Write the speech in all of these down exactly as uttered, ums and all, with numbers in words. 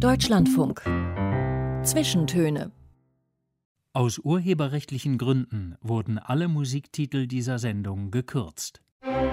Deutschlandfunk. Zwischentöne. Aus urheberrechtlichen Gründen wurden alle Musiktitel dieser Sendung gekürzt.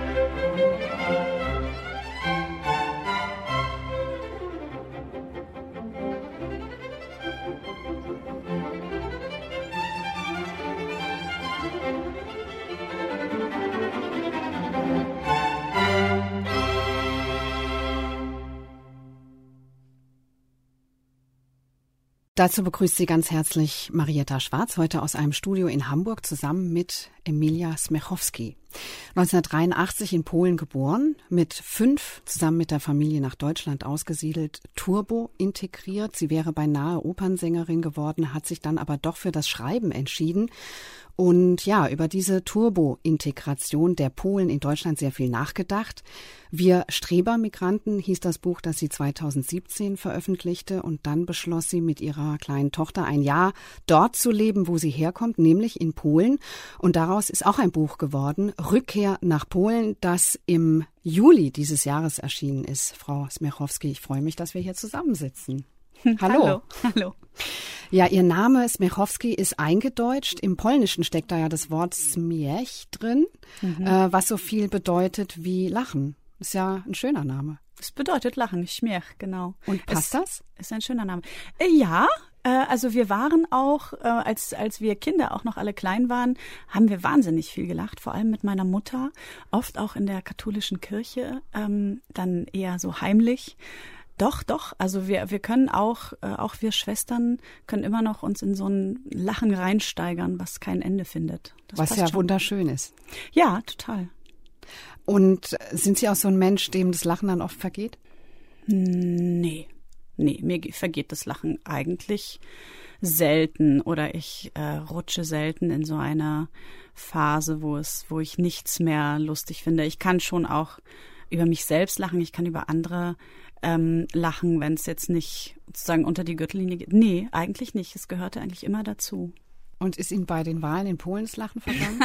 Dazu begrüßt sie ganz herzlich Marietta Schwarz, heute aus einem Studio in Hamburg zusammen mit Emilia Smechowski. neunzehnhundertdreiundachtzig in Polen geboren, mit fünf zusammen mit der Familie nach Deutschland ausgesiedelt, Turbo integriert. Sie wäre beinahe Opernsängerin geworden, hat sich dann aber doch für das Schreiben entschieden. Und ja, über diese Turbo-Integration der Polen in Deutschland sehr viel nachgedacht. Wir Strebermigranten hieß das Buch, das sie zweitausendsiebzehn veröffentlichte. Und dann beschloss sie mit ihrer kleinen Tochter ein Jahr dort zu leben, wo sie herkommt, nämlich in Polen. Und daraus ist auch ein Buch geworden, Rückkehr nach Polen, das im Juli dieses Jahres erschienen ist. Frau Smechowski, ich freue mich, dass wir hier zusammensitzen. Hallo. Hallo. Hallo. Ja, Ihr Name Smechowski ist eingedeutscht. Im Polnischen steckt da ja das Wort Śmiech drin, mhm. äh, was so viel bedeutet wie Lachen. Ist ja ein schöner Name. Es bedeutet Lachen, Śmiech, genau. Und passt es, das? Ist ein schöner Name. Äh, ja, äh, also wir waren auch, äh, als als wir Kinder auch noch alle klein waren, haben wir wahnsinnig viel gelacht, vor allem mit meiner Mutter, oft auch in der katholischen Kirche, ähm, dann eher so heimlich. Doch, doch. Also wir wir können auch, äh, auch wir Schwestern können immer noch uns in so ein Lachen reinsteigern, was kein Ende findet. Das was ja schon. Wunderschön ist. Ja, total. Und sind Sie auch so ein Mensch, dem das Lachen dann oft vergeht? Nee, nee, mir vergeht das Lachen eigentlich selten oder ich äh, rutsche selten in so einer Phase, wo es, wo ich nichts mehr lustig finde. Ich kann schon auch über mich selbst lachen, ich kann über andere Ähm, lachen, wenn es jetzt nicht sozusagen unter die Gürtellinie geht. Nee, eigentlich nicht. Es gehörte eigentlich immer dazu. Und ist Ihnen bei den Wahlen in Polen das Lachen vergangen?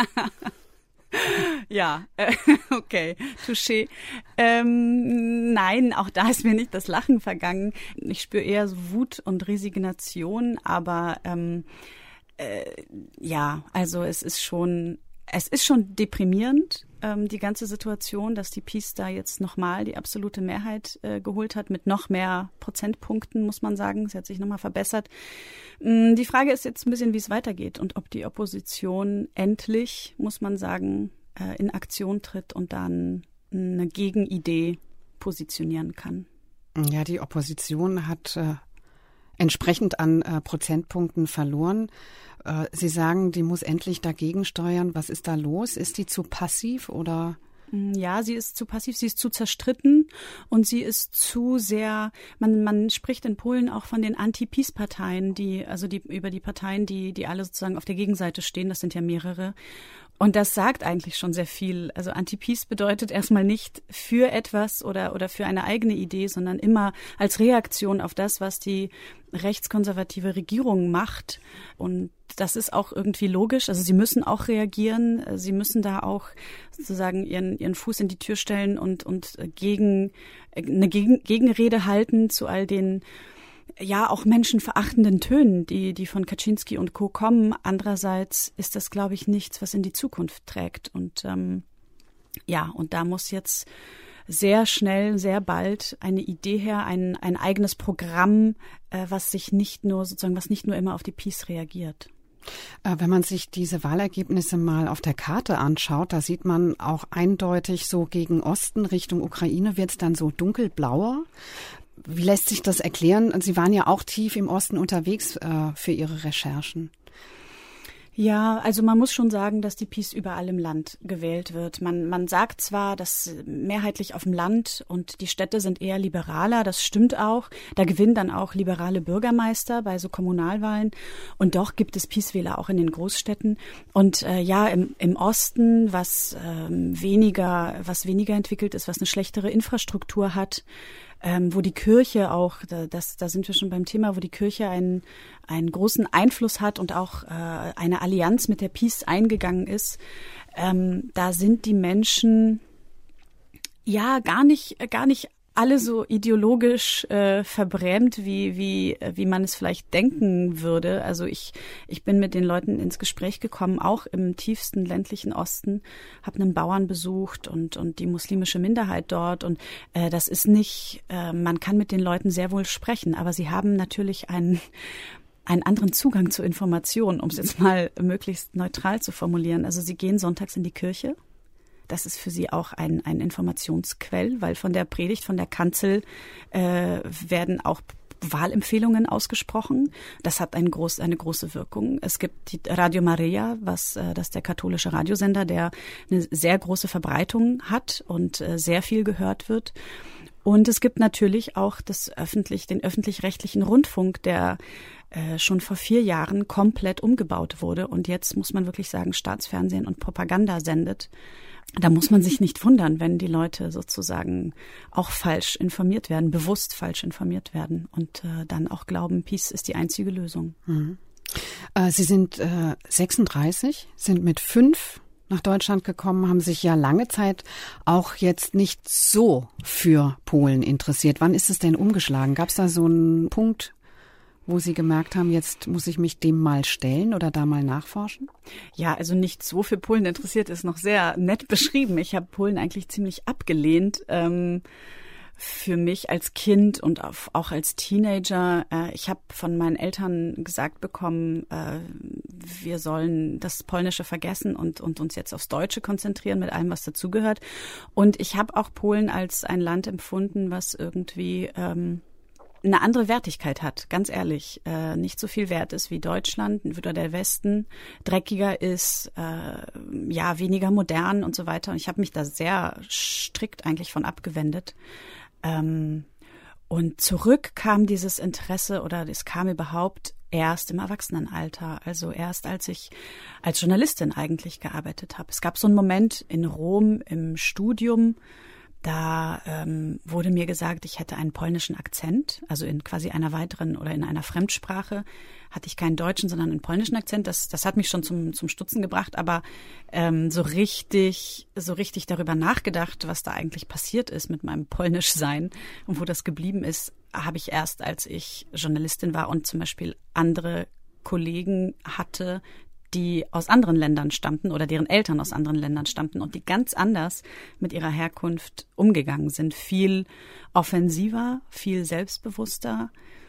Ja, äh, okay, touché. Ähm, nein, auch da ist mir nicht das Lachen vergangen. Ich spüre eher so Wut und Resignation, aber ähm, äh, ja, also es ist schon, es ist schon deprimierend, die ganze Situation, dass die PiS da jetzt nochmal die absolute Mehrheit äh, geholt hat, mit noch mehr Prozentpunkten, muss man sagen. Sie hat sich nochmal verbessert. Die Frage ist jetzt ein bisschen, wie es weitergeht und ob die Opposition endlich, muss man sagen, äh, in Aktion tritt und dann eine Gegenidee positionieren kann. Ja, die Opposition hat äh, entsprechend an äh, Prozentpunkten verloren. Sie sagen, die muss endlich dagegen steuern. Was ist da los? Ist die zu passiv oder? Ja, sie ist zu passiv, sie ist zu zerstritten und sie ist zu sehr, man, man spricht in Polen auch von den Anti-PiS-Parteien, die, also die, über die Parteien, die, die alle sozusagen auf der Gegenseite stehen, das sind ja mehrere. Und das sagt eigentlich schon sehr viel. Also Anti-PiS bedeutet erstmal nicht für etwas oder, oder für eine eigene Idee, sondern immer als Reaktion auf das, was die rechtskonservative Regierung macht. Und das ist auch irgendwie logisch. Also sie müssen auch reagieren. Sie müssen da auch sozusagen ihren, ihren Fuß in die Tür stellen und, und gegen, eine gegen, Gegenrede halten zu all den ja auch menschenverachtenden Tönen, die die von Kaczynski und Co. kommen. Andererseits ist das, glaube ich, nichts, was in die Zukunft trägt. Und ähm, ja, und da muss jetzt sehr schnell, sehr bald eine Idee her, ein ein eigenes Programm, äh, was sich nicht nur sozusagen, was nicht nur immer auf die PiS reagiert. Wenn man sich diese Wahlergebnisse mal auf der Karte anschaut, da sieht man auch eindeutig so gegen Osten Richtung Ukraine wird es dann so dunkelblauer. Wie lässt sich das erklären? Sie waren ja auch tief im Osten unterwegs äh, für Ihre Recherchen. Ja, also man muss schon sagen, dass die PiS überall im Land gewählt wird. Man, man sagt zwar, dass mehrheitlich auf dem Land und die Städte sind eher liberaler, das stimmt auch. Da gewinnen dann auch liberale Bürgermeister bei so Kommunalwahlen. Und doch gibt es PiS-Wähler auch in den Großstädten. Und äh, ja, im, im Osten, was ähm, weniger, was weniger entwickelt ist, was eine schlechtere Infrastruktur hat, Ähm, wo die Kirche auch, da, das, da sind wir schon beim Thema, wo die Kirche einen, einen großen Einfluss hat und auch äh, eine Allianz mit der PiS eingegangen ist, ähm, da sind die Menschen ja gar nicht, gar nicht alle so ideologisch äh, verbrämt, wie wie wie man es vielleicht denken würde. Also ich ich bin mit den Leuten ins Gespräch gekommen, auch im tiefsten ländlichen Osten, habe einen Bauern besucht und und die muslimische Minderheit dort und äh, das ist nicht, äh, man kann mit den Leuten sehr wohl sprechen, aber sie haben natürlich einen einen anderen Zugang zu Informationen, um es jetzt mal möglichst neutral zu formulieren. Also sie gehen sonntags in die Kirche. Das ist für sie auch ein, ein Informationsquell, weil von der Predigt, von der Kanzel äh, werden auch Wahlempfehlungen ausgesprochen. Das hat ein groß, eine große Wirkung. Es gibt die Radio Maria, was äh, das ist der katholische Radiosender, der eine sehr große Verbreitung hat und äh, sehr viel gehört wird. Und es gibt natürlich auch das öffentlich, den öffentlich-rechtlichen Rundfunk, der äh, schon vor vier Jahren komplett umgebaut wurde und jetzt, muss man wirklich sagen, Staatsfernsehen und Propaganda sendet. Da muss man sich nicht wundern, wenn die Leute sozusagen auch falsch informiert werden, bewusst falsch informiert werden und äh, dann auch glauben, Peace ist die einzige Lösung. Mhm. Äh, Sie sind äh, sechsunddreißig, sind mit fünf nach Deutschland gekommen, haben sich ja lange Zeit auch jetzt nicht so für Polen interessiert. Wann ist es denn umgeschlagen? Gab es da so einen Punkt, wo Sie gemerkt haben, jetzt muss ich mich dem mal stellen oder da mal nachforschen? Ja, also nicht so für Polen interessiert, ist noch sehr nett beschrieben. Ich habe Polen eigentlich ziemlich abgelehnt. Ähm, für mich als Kind und auch als Teenager. Äh, ich habe von meinen Eltern gesagt bekommen, äh, wir sollen das Polnische vergessen und, und uns jetzt aufs Deutsche konzentrieren mit allem, was dazugehört. Und ich habe auch Polen als ein Land empfunden, was irgendwie ähm, eine andere Wertigkeit hat, ganz ehrlich, äh, nicht so viel wert ist wie Deutschland oder der Westen, dreckiger ist, äh, ja, weniger modern und so weiter. Und ich habe mich da sehr strikt eigentlich von abgewendet. Ähm, und zurück kam dieses Interesse oder es kam überhaupt erst im Erwachsenenalter, also erst als ich als Journalistin eigentlich gearbeitet habe. Es gab so einen Moment in Rom im Studium, da ähm, wurde mir gesagt, ich hätte einen polnischen Akzent, also in quasi einer weiteren oder in einer Fremdsprache hatte ich keinen deutschen, sondern einen polnischen Akzent. Das, das hat mich schon zum, zum Stutzen gebracht, aber ähm, so richtig, so richtig darüber nachgedacht, was da eigentlich passiert ist mit meinem Polnischsein und wo das geblieben ist, habe ich erst, als ich Journalistin war und zum Beispiel andere Kollegen hatte, die aus anderen Ländern stammten oder deren Eltern aus anderen Ländern stammten und die ganz anders mit ihrer Herkunft umgegangen sind. Viel offensiver, viel selbstbewusster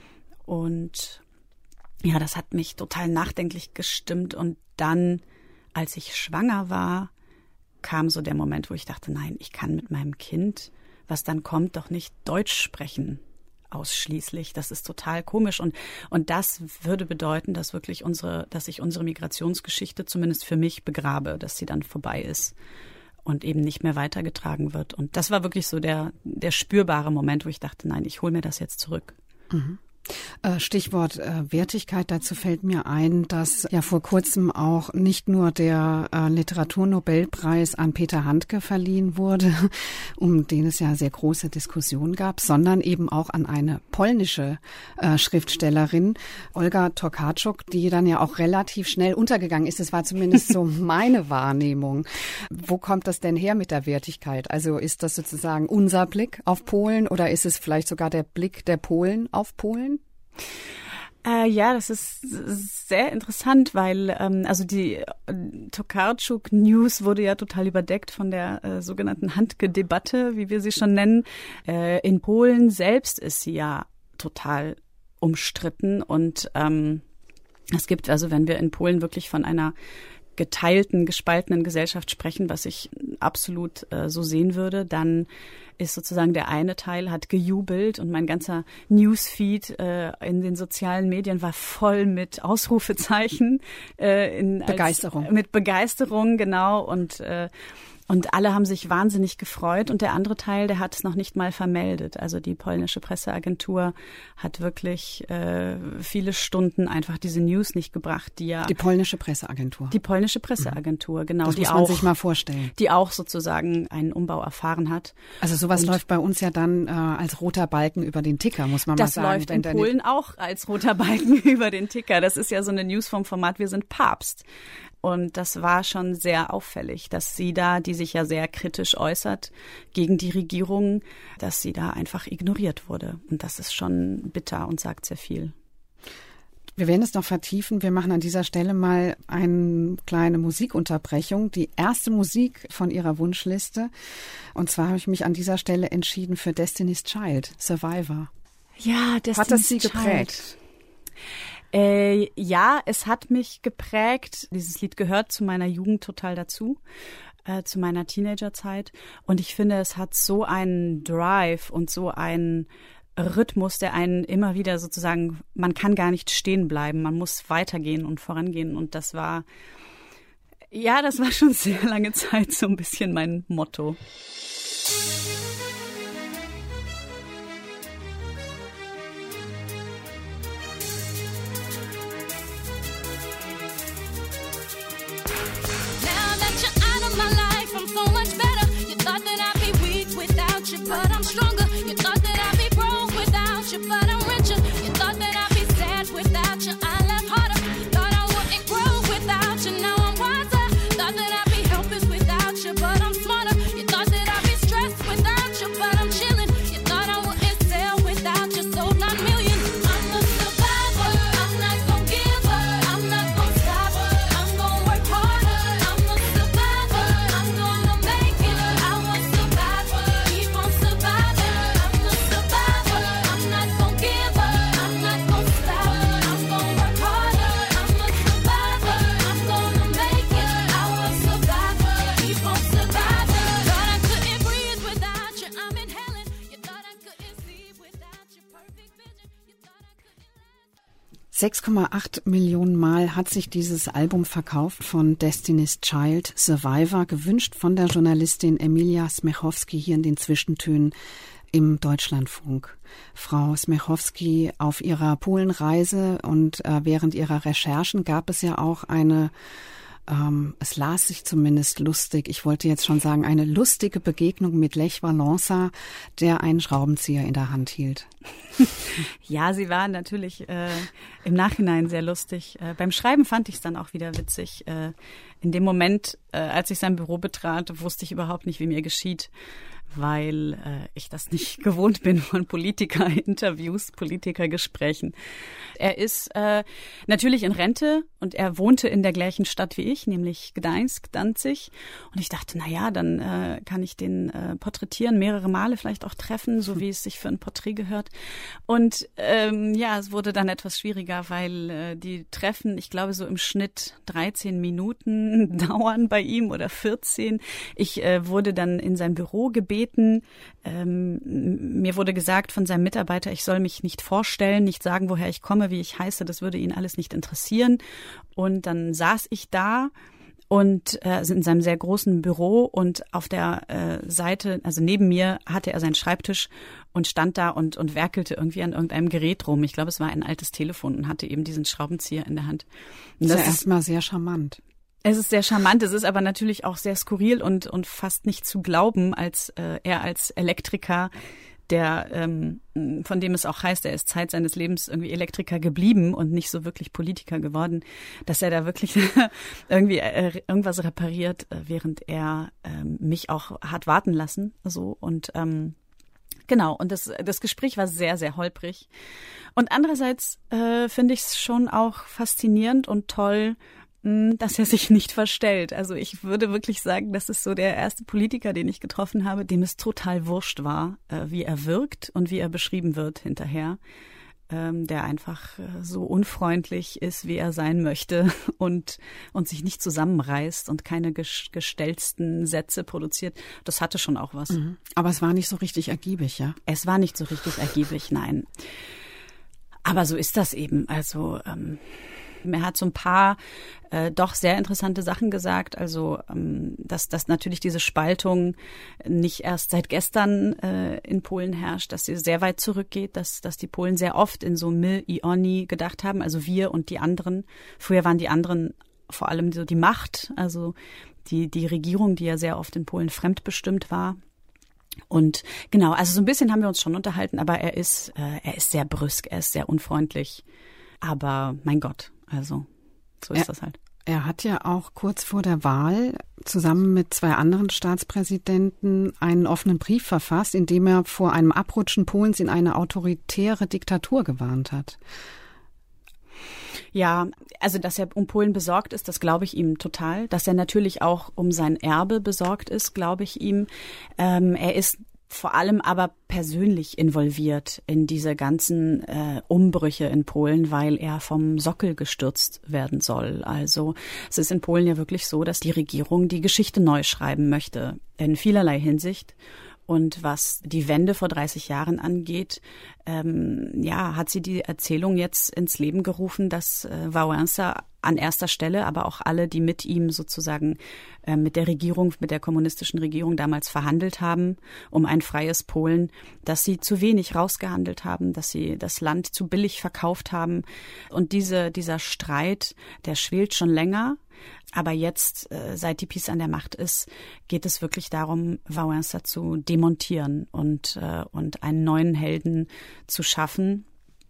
und ja, das hat mich total nachdenklich gestimmt und dann, als ich schwanger war, kam so der Moment, wo ich dachte, nein, ich kann mit meinem Kind, was dann kommt, doch nicht Deutsch sprechen. Ausschließlich. Das ist total komisch und und das würde bedeuten, dass wirklich unsere, dass ich unsere Migrationsgeschichte zumindest für mich begrabe, dass sie dann vorbei ist und eben nicht mehr weitergetragen wird. Und das war wirklich so der der spürbare Moment, wo ich dachte, nein, ich hole mir das jetzt zurück. Mhm. Stichwort äh, Wertigkeit, dazu fällt mir ein, dass ja vor kurzem auch nicht nur der äh, Literaturnobelpreis an Peter Handke verliehen wurde, um den es ja sehr große Diskussionen gab, sondern eben auch an eine polnische äh, Schriftstellerin, Olga Tokarczuk, die dann ja auch relativ schnell untergegangen ist. Das war zumindest so meine Wahrnehmung. Wo kommt das denn her mit der Wertigkeit? Also ist das sozusagen unser Blick auf Polen oder ist es vielleicht sogar der Blick der Polen auf Polen? Äh, ja, das ist sehr interessant, weil ähm, also die äh, Tokarczuk-News wurde ja total überdeckt von der äh, sogenannten Handke-Debatte, wie wir sie schon nennen. Äh, in Polen selbst ist sie ja total umstritten und ähm, es gibt, also wenn wir in Polen wirklich von einer geteilten, gespaltenen Gesellschaft sprechen, was ich absolut äh, so sehen würde, dann ist sozusagen der eine Teil hat gejubelt und mein ganzer Newsfeed äh, in den sozialen Medien war voll mit Ausrufezeichen. Äh, in, als, Begeisterung. Mit Begeisterung, genau. Und äh, Und alle haben sich wahnsinnig gefreut und der andere Teil, der hat es noch nicht mal vermeldet. Also die polnische Presseagentur hat wirklich äh, viele Stunden einfach diese News nicht gebracht, die ja... Die polnische Presseagentur. Die polnische Presseagentur, mhm. genau. Das die muss man auch, sich mal vorstellen. Die auch sozusagen einen Umbau erfahren hat. Also sowas und läuft bei uns ja dann äh, als roter Balken über den Ticker, muss man mal sagen. Das läuft in Polen auch als roter Balken über den Ticker. Das ist ja so eine News vom Format, wir sind Papst. Und das war schon sehr auffällig, dass sie da, die sich ja sehr kritisch äußert gegen die Regierung, dass sie da einfach ignoriert wurde. Und das ist schon bitter und sagt sehr viel. Wir werden es noch vertiefen. Wir machen an dieser Stelle mal eine kleine Musikunterbrechung. Die erste Musik von ihrer Wunschliste. Und zwar habe ich mich an dieser Stelle entschieden für Destiny's Child, Survivor. Ja, Destiny's Hat das Sie Child geprägt? Äh, ja, es hat mich geprägt. Dieses Lied gehört zu meiner Jugend total dazu, äh, zu meiner Teenagerzeit. Und ich finde, es hat so einen Drive und so einen Rhythmus, der einen immer wieder sozusagen, man kann gar nicht stehen bleiben, man muss weitergehen und vorangehen. Und das war, ja, das war schon sehr lange Zeit so ein bisschen mein Motto. But I'm stronger. You thought that I'd be broke without you, but I'm richer. You thought that I'd be sad without you, I laugh harder. Thought I wouldn't grow without you, now I'm wiser. Thought that I'd be helpless without you, but I'm smarter. You thought that I'd be stressed without you, but I'm chilling. You thought I wouldn't sell without you, sold nine million. I'm a survivor, I'm not gonna give up. I'm not gonna stop, I'm gonna work harder. I'm a survivor, I'm gonna make it. I was survivor, keep on surviving. I'm a survivor, I'm not gonna give up. I'm not gonna stop, I'm gonna work harder. I'm a survivor, I'm gonna make it. I was survivor, keep on surviving. Thought I couldn't breathe without you, I'm inhaling. You thought I couldn't see without your perfect vision. You thought I couldn't. sechs Komma acht Millionen Mal hat sich dieses Album verkauft von Destiny's Child, Survivor, gewünscht von der Journalistin Emilia Smechowski hier in den Zwischentönen im Deutschlandfunk. Frau Smechowski, auf ihrer Polenreise und äh, während ihrer Recherchen gab es ja auch eine, ähm, es las sich zumindest lustig, ich wollte jetzt schon sagen, eine lustige Begegnung mit Lech Walesa, der einen Schraubenzieher in der Hand hielt. Ja, sie war natürlich äh, im Nachhinein sehr lustig. Äh, beim Schreiben fand ich es dann auch wieder witzig. Äh, in dem Moment, äh, als ich sein Büro betrat, wusste ich überhaupt nicht, wie mir geschieht, weil äh, ich das nicht gewohnt bin von Politiker-Interviews, Politikergesprächen. Er ist äh, natürlich in Rente und er wohnte in der gleichen Stadt wie ich, nämlich Gdańsk, Danzig. Und ich dachte, na ja, dann äh, kann ich den äh, porträtieren, mehrere Male vielleicht auch treffen, so wie es sich für ein Porträt gehört. Und ähm, ja, es wurde dann etwas schwieriger, weil äh, die Treffen, ich glaube, so im Schnitt dreizehn Minuten dauern bei ihm oder vierzehn. Ich äh, wurde dann in sein Büro gebeten. Ähm, mir wurde gesagt von seinem Mitarbeiter, ich soll mich nicht vorstellen, nicht sagen, woher ich komme, wie ich heiße, das würde ihn alles nicht interessieren. Und dann saß ich da und äh, in seinem sehr großen Büro und auf der äh, Seite, also neben mir, hatte er seinen Schreibtisch und stand da und und werkelte irgendwie an irgendeinem Gerät rum. Ich glaube, es war ein altes Telefon und hatte eben diesen Schraubenzieher in der Hand. Und das ist ja erstmal sehr charmant. Es ist sehr charmant, es ist aber natürlich auch sehr skurril und und fast nicht zu glauben, als äh, er als Elektriker, der ähm, von dem es auch heißt, er ist Zeit seines Lebens irgendwie Elektriker geblieben und nicht so wirklich Politiker geworden, dass er da wirklich irgendwie äh, irgendwas repariert, äh, während er äh, mich auch hat warten lassen, so und ähm, genau, und das das Gespräch war sehr, sehr holprig. Und andererseits äh, finde ich es schon auch faszinierend und toll, dass er sich nicht verstellt. Also ich würde wirklich sagen, das ist so der erste Politiker, den ich getroffen habe, dem es total wurscht war, wie er wirkt und wie er beschrieben wird hinterher, der einfach so unfreundlich ist, wie er sein möchte und und sich nicht zusammenreißt und keine gestellten Sätze produziert. Das hatte schon auch was. Mhm. Aber es war nicht so richtig ergiebig, ja? Es war nicht so richtig ergiebig, nein. Aber so ist das eben. Also ähm, er hat so ein paar äh, doch sehr interessante Sachen gesagt. Also, ähm, dass, dass natürlich diese Spaltung nicht erst seit gestern äh, in Polen herrscht, dass sie sehr weit zurückgeht, dass, dass die Polen sehr oft in so my i oni gedacht haben, also wir und die anderen. Früher waren die anderen vor allem so die Macht, also die, die Regierung, die ja sehr oft in Polen fremdbestimmt war. Und genau, also so ein bisschen haben wir uns schon unterhalten, aber er ist, äh, er ist sehr brüsk, er ist sehr unfreundlich. Aber mein Gott, also so ist er, das halt. Er hat ja auch kurz vor der Wahl zusammen mit zwei anderen Staatspräsidenten einen offenen Brief verfasst, in dem er vor einem Abrutschen Polens in eine autoritäre Diktatur gewarnt hat. Ja, also dass er um Polen besorgt ist, das glaube ich ihm total. Dass er natürlich auch um sein Erbe besorgt ist, glaube ich ihm. Ähm, er ist vor allem aber persönlich involviert in diese ganzen äh, Umbrüche in Polen, weil er vom Sockel gestürzt werden soll. Also es ist in Polen ja wirklich so, dass die Regierung die Geschichte neu schreiben möchte, in vielerlei Hinsicht. Und was die Wende vor dreißig Jahren angeht, ähm, ja, hat sie die Erzählung jetzt ins Leben gerufen, dass äh, Wałęsa an erster Stelle, aber auch alle, die mit ihm sozusagen äh, mit der Regierung, mit der kommunistischen Regierung damals verhandelt haben, um ein freies Polen, dass sie zu wenig rausgehandelt haben, dass sie das Land zu billig verkauft haben. Und diese, dieser Streit, der schwelt schon länger. Aber jetzt, seit die PiS an der Macht ist, geht es wirklich darum, Wałęsa zu demontieren und, und einen neuen Helden zu schaffen.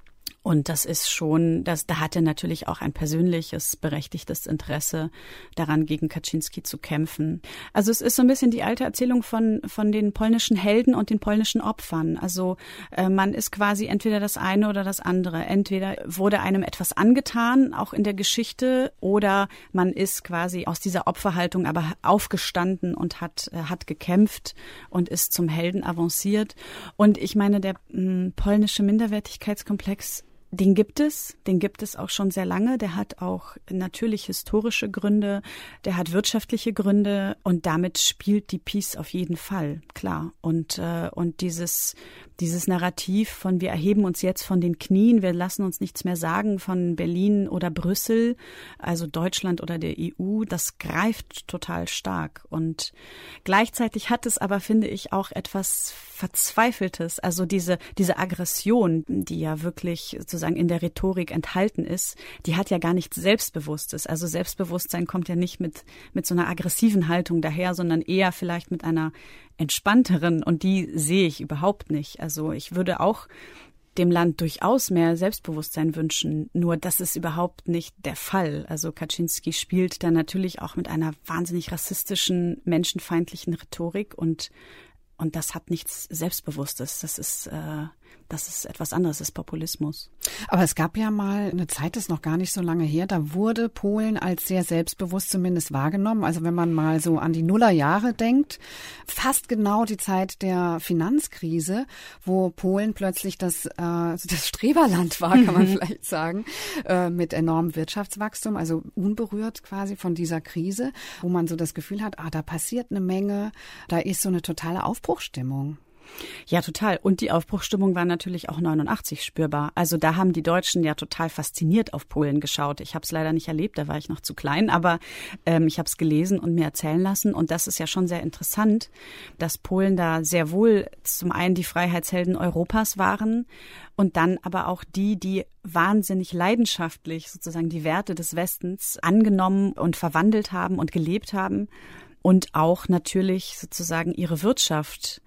Und das ist schon, das, da hat er natürlich auch ein persönliches, berechtigtes Interesse daran, gegen Kaczynski zu kämpfen. Also es ist so ein bisschen die alte Erzählung von, von den polnischen Helden und den polnischen Opfern. Also äh, man ist quasi entweder das eine oder das andere. Entweder wurde einem etwas angetan, auch in der Geschichte, oder man ist quasi aus dieser Opferhaltung aber aufgestanden und hat, äh, hat gekämpft und ist zum Helden avanciert. Und ich meine, der mh, polnische Minderwertigkeitskomplex, den gibt es, den gibt es auch schon sehr lange. Der hat auch natürlich historische Gründe, der hat wirtschaftliche Gründe und damit spielt die PiS auf jeden Fall, klar. Und äh, und dieses dieses Narrativ von wir erheben uns jetzt von den Knien, wir lassen uns nichts mehr sagen von Berlin oder Brüssel, also Deutschland oder der E U, das greift total stark. Und gleichzeitig hat es aber, finde ich, auch etwas Verzweifeltes, also diese diese Aggression, die ja wirklich sozusagen in der Rhetorik enthalten ist, die hat ja gar nichts Selbstbewusstes. Also Selbstbewusstsein kommt ja nicht mit mit so einer aggressiven Haltung daher, sondern eher vielleicht mit einer entspannteren, und die sehe ich überhaupt nicht. Also ich würde auch dem Land durchaus mehr Selbstbewusstsein wünschen, nur das ist überhaupt nicht der Fall. Also Kaczynski spielt da natürlich auch mit einer wahnsinnig rassistischen, menschenfeindlichen Rhetorik und und das hat nichts Selbstbewusstes. Das ist äh, das ist etwas anderes, das ist Populismus. Aber es gab ja mal eine Zeit, das ist noch gar nicht so lange her, da wurde Polen als sehr selbstbewusst zumindest wahrgenommen. Also wenn man mal so an die Nullerjahre denkt, fast genau die Zeit der Finanzkrise, wo Polen plötzlich das, äh, das Streberland war, kann man vielleicht sagen, äh, mit enormem Wirtschaftswachstum, also unberührt quasi von dieser Krise, wo man so das Gefühl hat, ah, da passiert eine Menge, da ist so eine totale Aufbruchsstimmung. Ja, total. Und die Aufbruchsstimmung war natürlich auch neunundachtzig spürbar. Also da haben die Deutschen ja total fasziniert auf Polen geschaut. Ich habe es leider nicht erlebt, da war ich noch zu klein, aber ähm, ich habe es gelesen und mir erzählen lassen. Und das ist ja schon sehr interessant, dass Polen da sehr wohl zum einen die Freiheitshelden Europas waren und dann aber auch die, die wahnsinnig leidenschaftlich sozusagen die Werte des Westens angenommen und verwandelt haben und gelebt haben und auch natürlich sozusagen ihre Wirtschaft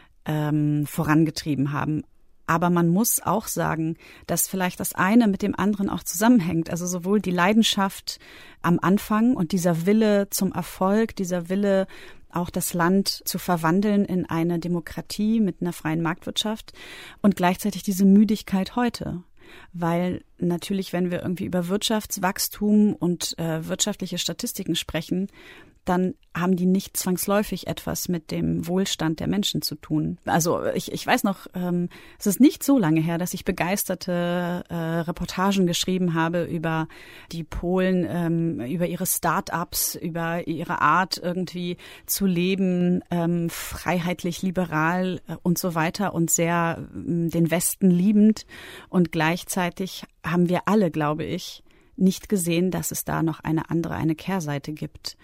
Ähm, vorangetrieben haben. Aber man muss auch sagen, dass vielleicht das eine mit dem anderen auch zusammenhängt. Also sowohl die Leidenschaft am Anfang und dieser Wille zum Erfolg, dieser Wille, auch das Land zu verwandeln in eine Demokratie mit einer freien Marktwirtschaft und gleichzeitig diese Müdigkeit heute. Weil natürlich, wenn wir irgendwie über Wirtschaftswachstum und äh, wirtschaftliche Statistiken sprechen, dann haben die nicht zwangsläufig etwas mit dem Wohlstand der Menschen zu tun. Also ich, ich weiß noch, ähm, es ist nicht so lange her, dass ich begeisterte äh, Reportagen geschrieben habe über die Polen, ähm, über ihre Start-ups, über ihre Art irgendwie zu leben, ähm, freiheitlich, liberal äh, und so weiter und sehr äh, den Westen liebend. Und gleichzeitig haben wir alle, glaube ich, nicht gesehen, dass es da noch eine andere, eine Kehrseite gibt,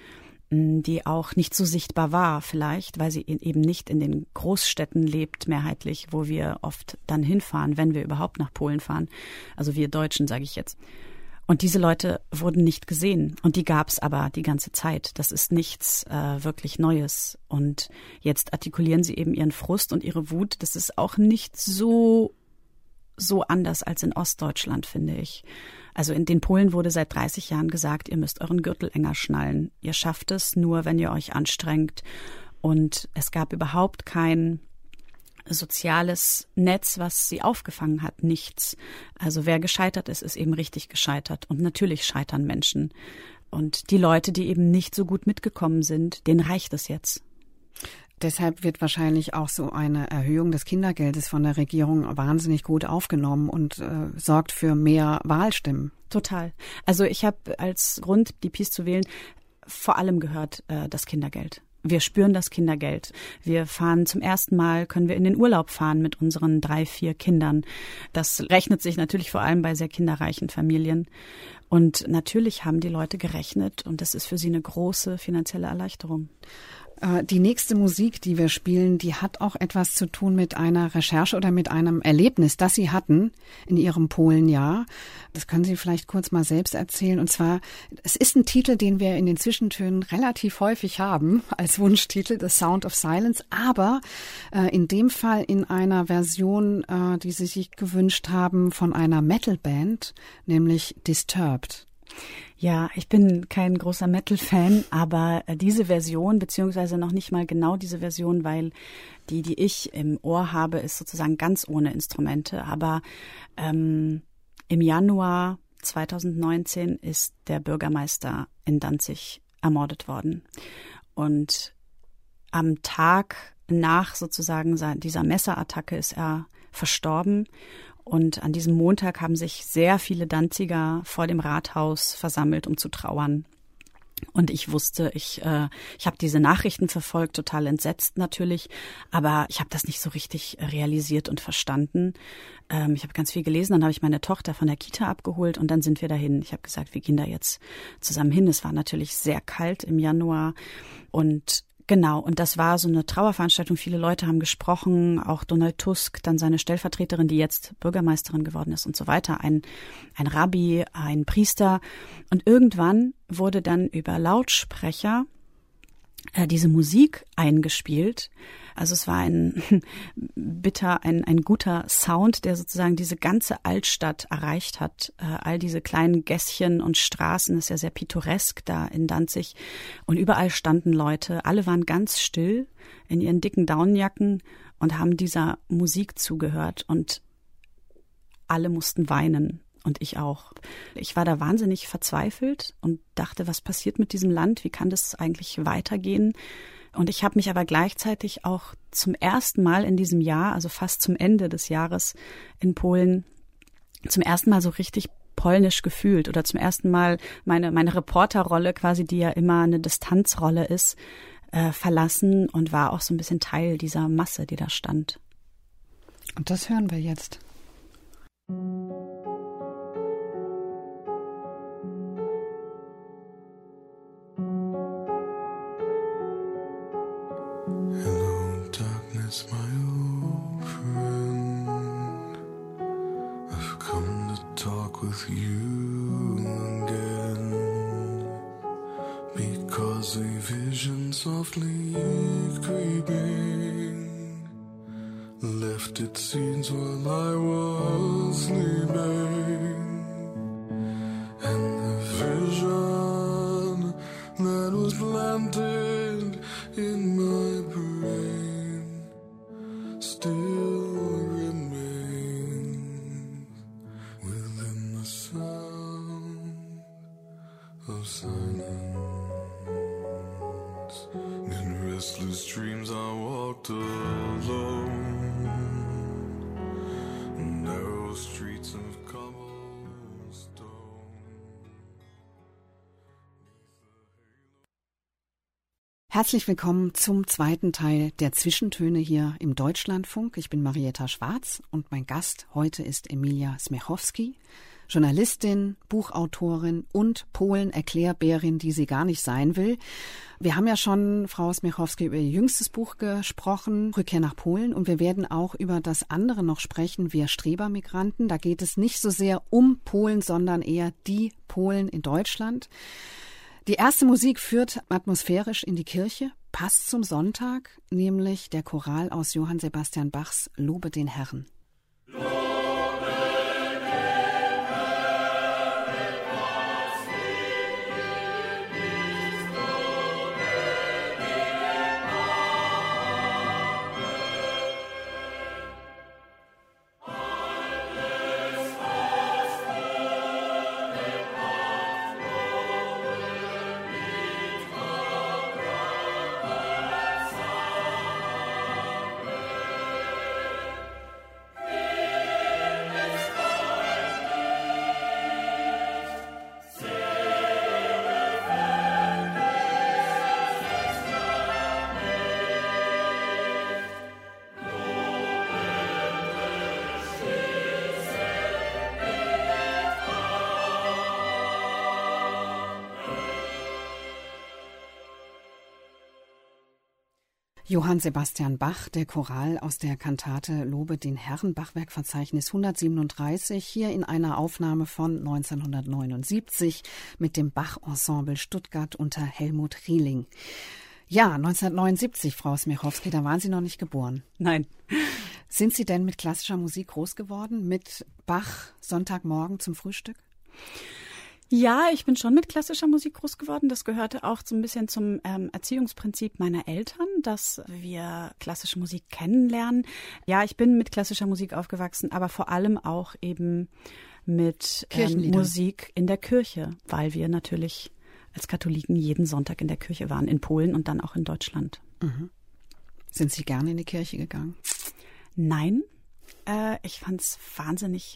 die auch nicht so sichtbar war vielleicht, weil sie eben nicht in den Großstädten lebt, mehrheitlich, wo wir oft dann hinfahren, wenn wir überhaupt nach Polen fahren. Also wir Deutschen, sage ich jetzt. Und diese Leute wurden nicht gesehen. Und die gab es aber die ganze Zeit. Das ist nichts äh, wirklich Neues. Und jetzt artikulieren sie eben ihren Frust und ihre Wut. Das ist auch nicht so, so anders als in Ostdeutschland, finde ich. Also in den Polen wurde seit dreißig Jahren gesagt, ihr müsst euren Gürtel enger schnallen. Ihr schafft es nur, wenn ihr euch anstrengt. Und es gab überhaupt kein soziales Netz, was sie aufgefangen hat. Nichts. Also wer gescheitert ist, ist eben richtig gescheitert. Und natürlich scheitern Menschen. Und die Leute, die eben nicht so gut mitgekommen sind, denen reicht es jetzt. Deshalb wird wahrscheinlich auch so eine Erhöhung des Kindergeldes von der Regierung wahnsinnig gut aufgenommen und äh, sorgt für mehr Wahlstimmen. Total. Also ich habe als Grund, die PiS zu wählen, vor allem gehört äh, das Kindergeld. Wir spüren das Kindergeld. Wir fahren zum ersten Mal, können wir in den Urlaub fahren mit unseren drei, vier Kindern. Das rechnet sich natürlich vor allem bei sehr kinderreichen Familien. Und natürlich haben die Leute gerechnet und das ist für sie eine große finanzielle Erleichterung. Die nächste Musik, die wir spielen, die hat auch etwas zu tun mit einer Recherche oder mit einem Erlebnis, das Sie hatten in Ihrem Polenjahr. Das können Sie vielleicht kurz mal selbst erzählen. Und zwar, es ist ein Titel, den wir in den Zwischentönen relativ häufig haben, als Wunschtitel, The Sound of Silence, aber äh, in dem Fall in einer Version, äh, die Sie sich gewünscht haben von einer Metalband, nämlich Disturbed. Ja, ich bin kein großer Metal-Fan, aber diese Version, beziehungsweise noch nicht mal genau diese Version, weil die, die ich im Ohr habe, ist sozusagen ganz ohne Instrumente. Aber ähm, im Januar zweitausendneunzehn ist der Bürgermeister in Danzig ermordet worden. Und am Tag nach sozusagen dieser Messerattacke ist er verstorben. Und an diesem Montag haben sich sehr viele Danziger vor dem Rathaus versammelt, um zu trauern. Und ich wusste, ich äh, ich habe diese Nachrichten verfolgt, total entsetzt natürlich, aber ich habe das nicht so richtig realisiert und verstanden. Ähm, ich habe ganz viel gelesen, dann habe ich meine Tochter von der Kita abgeholt und dann sind wir dahin. Ich habe gesagt, wir gehen da jetzt zusammen hin. Es war natürlich sehr kalt im Januar und genau, und das war so eine Trauerveranstaltung. Viele Leute haben gesprochen, auch Donald Tusk, dann seine Stellvertreterin, die jetzt Bürgermeisterin geworden ist und so weiter, ein, ein Rabbi, ein Priester. Und irgendwann wurde dann über Lautsprecher äh, diese Musik eingespielt. Also es war ein bitter, ein, ein guter Sound, der sozusagen diese ganze Altstadt erreicht hat. Äh, all diese kleinen Gässchen und Straßen, ist ja sehr pittoresk da in Danzig. Und überall standen Leute, alle waren ganz still in ihren dicken Daunenjacken und haben dieser Musik zugehört. Und alle mussten weinen. Und ich auch. Ich war da wahnsinnig verzweifelt und dachte, was passiert mit diesem Land? Wie kann das eigentlich weitergehen? Und ich habe mich aber gleichzeitig auch zum ersten Mal in diesem Jahr, also fast zum Ende des Jahres in Polen, zum ersten Mal so richtig polnisch gefühlt oder zum ersten Mal meine meine Reporterrolle quasi, die ja immer eine Distanzrolle ist, äh, verlassen und war auch so ein bisschen Teil dieser Masse, die da stand. Und das hören wir jetzt. My old friend, I've come to talk with you again, because a vision softly creeping left its scenes while I was sleeping, and the vision that was planted in my brain still remains within the sound of silence. In restless dreams I walked alone, narrow streets of cobblestone. Herzlich willkommen zum zweiten Teil der Zwischentöne hier im Deutschlandfunk. Ich bin Marietta Schwarz und mein Gast heute ist Emilia Smechowski, Journalistin, Buchautorin und Polen-Erklärbärin, die sie gar nicht sein will. Wir haben ja schon, Frau Smechowski, über ihr jüngstes Buch gesprochen, Rückkehr nach Polen, und wir werden auch über das andere noch sprechen, Wir Strebermigranten. Da geht es nicht so sehr um Polen, sondern eher die Polen in Deutschland. Die erste Musik führt atmosphärisch in die Kirche, passt zum Sonntag, nämlich der Choral aus Johann Sebastian Bachs Lobe den Herrn. Lobe den Herrn, Johann Sebastian Bach, der Choral aus der Kantate Lobe den Herrn, Bachwerkverzeichnis hundertsiebenunddreißig, hier in einer Aufnahme von neunzehnhundertneunundsiebzig mit dem Bach-Ensemble Stuttgart unter Helmut Rieling. Ja, neunzehnhundertneunundsiebzig, Frau Smechowski, da waren Sie noch nicht geboren. Nein. Sind Sie denn mit klassischer Musik groß geworden, mit Bach Sonntagmorgen zum Frühstück? Ja, ich bin schon mit klassischer Musik groß geworden. Das gehörte auch so ein bisschen zum ähm, Erziehungsprinzip meiner Eltern, dass wir klassische Musik kennenlernen. Ja, ich bin mit klassischer Musik aufgewachsen, aber vor allem auch eben mit ähm, Musik in der Kirche, weil wir natürlich als Katholiken jeden Sonntag in der Kirche waren, in Polen und dann auch in Deutschland. Mhm. Sind Sie gerne in die Kirche gegangen? Nein, äh, ich fand's wahnsinnig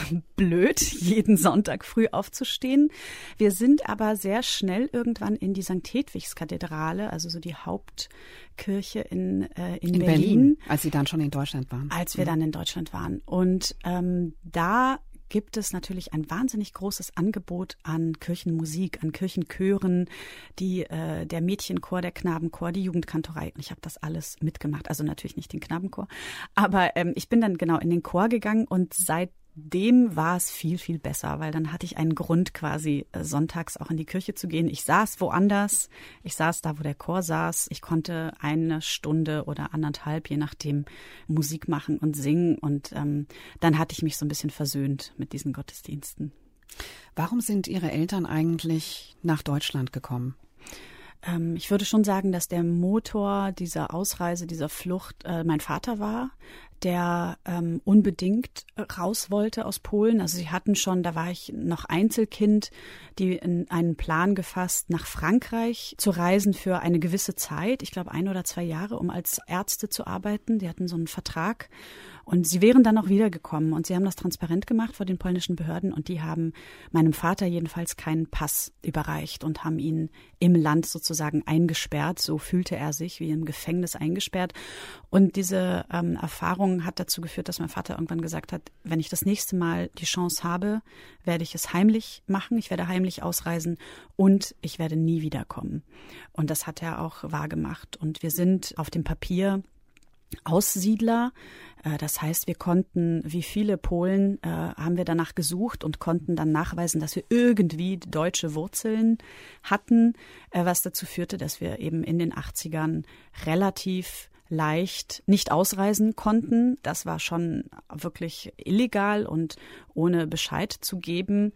blöd, jeden Sonntag früh aufzustehen. Wir sind aber sehr schnell irgendwann in die Sankt Hedwigskathedrale, also so die Hauptkirche in, äh, in, in Berlin, Berlin. Als Sie dann schon in Deutschland waren. Als wir mhm. dann in Deutschland waren. Und ähm, da gibt es natürlich ein wahnsinnig großes Angebot an Kirchenmusik, an Kirchenchören, die äh, der Mädchenchor, der Knabenchor, die Jugendkantorei. Und ich habe das alles mitgemacht, also natürlich nicht den Knabenchor. Aber ähm, ich bin dann genau in den Chor gegangen und seit Dem war es viel, viel besser, weil dann hatte ich einen Grund quasi äh, sonntags auch in die Kirche zu gehen. Ich saß woanders, ich saß da, wo der Chor saß. Ich konnte eine Stunde oder anderthalb, je nachdem, Musik machen und singen. Und ähm, dann hatte ich mich so ein bisschen versöhnt mit diesen Gottesdiensten. Warum sind Ihre Eltern eigentlich nach Deutschland gekommen? Ähm, ich würde schon sagen, dass der Motor dieser Ausreise, dieser Flucht äh, mein Vater war, der ähm, unbedingt raus wollte aus Polen. Also sie hatten schon, da war ich noch Einzelkind, die in einen Plan gefasst, nach Frankreich zu reisen für eine gewisse Zeit, ich glaube ein oder zwei Jahre, um als Ärzte zu arbeiten. Die hatten so einen Vertrag. Und sie wären dann auch wiedergekommen und sie haben das transparent gemacht vor den polnischen Behörden und die haben meinem Vater jedenfalls keinen Pass überreicht und haben ihn im Land sozusagen eingesperrt. So fühlte er sich, wie im Gefängnis eingesperrt. Und diese ähm, Erfahrung hat dazu geführt, dass mein Vater irgendwann gesagt hat, wenn ich das nächste Mal die Chance habe, werde ich es heimlich machen, ich werde heimlich ausreisen und ich werde nie wiederkommen. Und das hat er auch wahrgemacht. Und wir sind auf dem Papier Aussiedler. Das heißt, wir konnten, wie viele Polen, äh, haben wir danach gesucht und konnten dann nachweisen, dass wir irgendwie deutsche Wurzeln hatten, äh, was dazu führte, dass wir eben in den achtzigern relativ leicht nicht ausreisen konnten. Das war schon wirklich illegal und ohne Bescheid zu geben.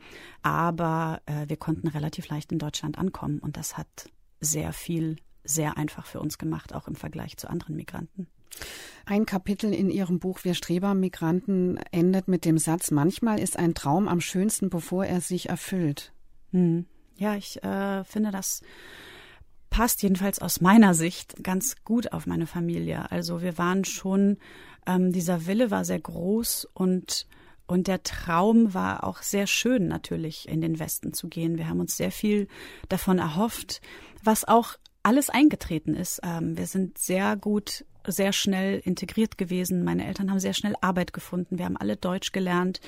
Aber äh, wir konnten relativ leicht in Deutschland ankommen und das hat sehr viel, sehr einfach für uns gemacht, auch im Vergleich zu anderen Migranten. Ein Kapitel in Ihrem Buch Wir Strebermigranten endet mit dem Satz, manchmal ist ein Traum am schönsten, bevor er sich erfüllt. Hm. Ja, ich äh, finde, das passt jedenfalls aus meiner Sicht ganz gut auf meine Familie. Also wir waren schon, ähm, dieser Wille war sehr groß und Und der Traum war auch sehr schön, natürlich in den Westen zu gehen. Wir haben uns sehr viel davon erhofft, was auch alles eingetreten ist. Ähm, wir sind sehr gut, sehr schnell integriert gewesen. Meine Eltern haben sehr schnell Arbeit gefunden. Wir haben alle Deutsch gelernt.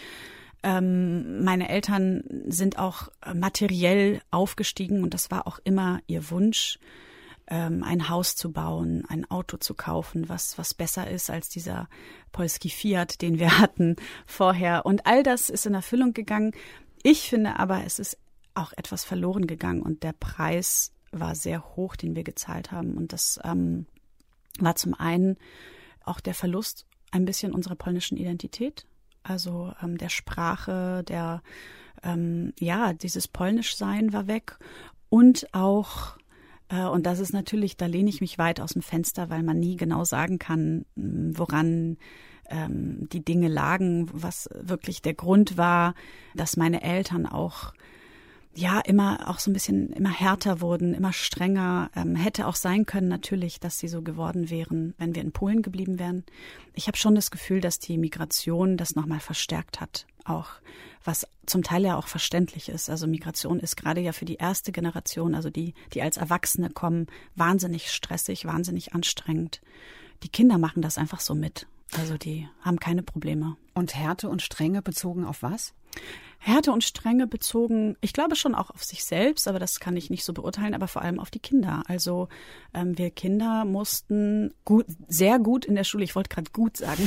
Ähm, meine Eltern sind auch materiell aufgestiegen und das war auch immer ihr Wunsch, ähm, ein Haus zu bauen, ein Auto zu kaufen, was was besser ist als dieser Polski Fiat, den wir hatten vorher. Und all das ist in Erfüllung gegangen. Ich finde aber, es ist auch etwas verloren gegangen und der Preis war sehr hoch, den wir gezahlt haben. Und das ähm, war zum einen auch der Verlust ein bisschen unserer polnischen Identität, also ähm, der Sprache, der, ähm, ja, dieses Polnischsein war weg und auch, äh, und das ist natürlich, da lehne ich mich weit aus dem Fenster, weil man nie genau sagen kann, woran ähm, die Dinge lagen, was wirklich der Grund war, dass meine Eltern auch ja, immer auch so ein bisschen immer härter wurden, immer strenger. Ähm, hätte auch sein können natürlich, dass sie so geworden wären, wenn wir in Polen geblieben wären. Ich habe schon das Gefühl, dass die Migration das nochmal verstärkt hat, auch was zum Teil ja auch verständlich ist. Also Migration ist gerade ja für die erste Generation, also die, die als Erwachsene kommen, wahnsinnig stressig, wahnsinnig anstrengend. Die Kinder machen das einfach so mit. Also die haben keine Probleme. Und Härte und Strenge bezogen auf was? Härte und Strenge bezogen, ich glaube schon auch auf sich selbst, aber das kann ich nicht so beurteilen, aber vor allem auf die Kinder. Also ähm, wir Kinder mussten gut, sehr gut in der Schule, ich wollte gerade gut sagen,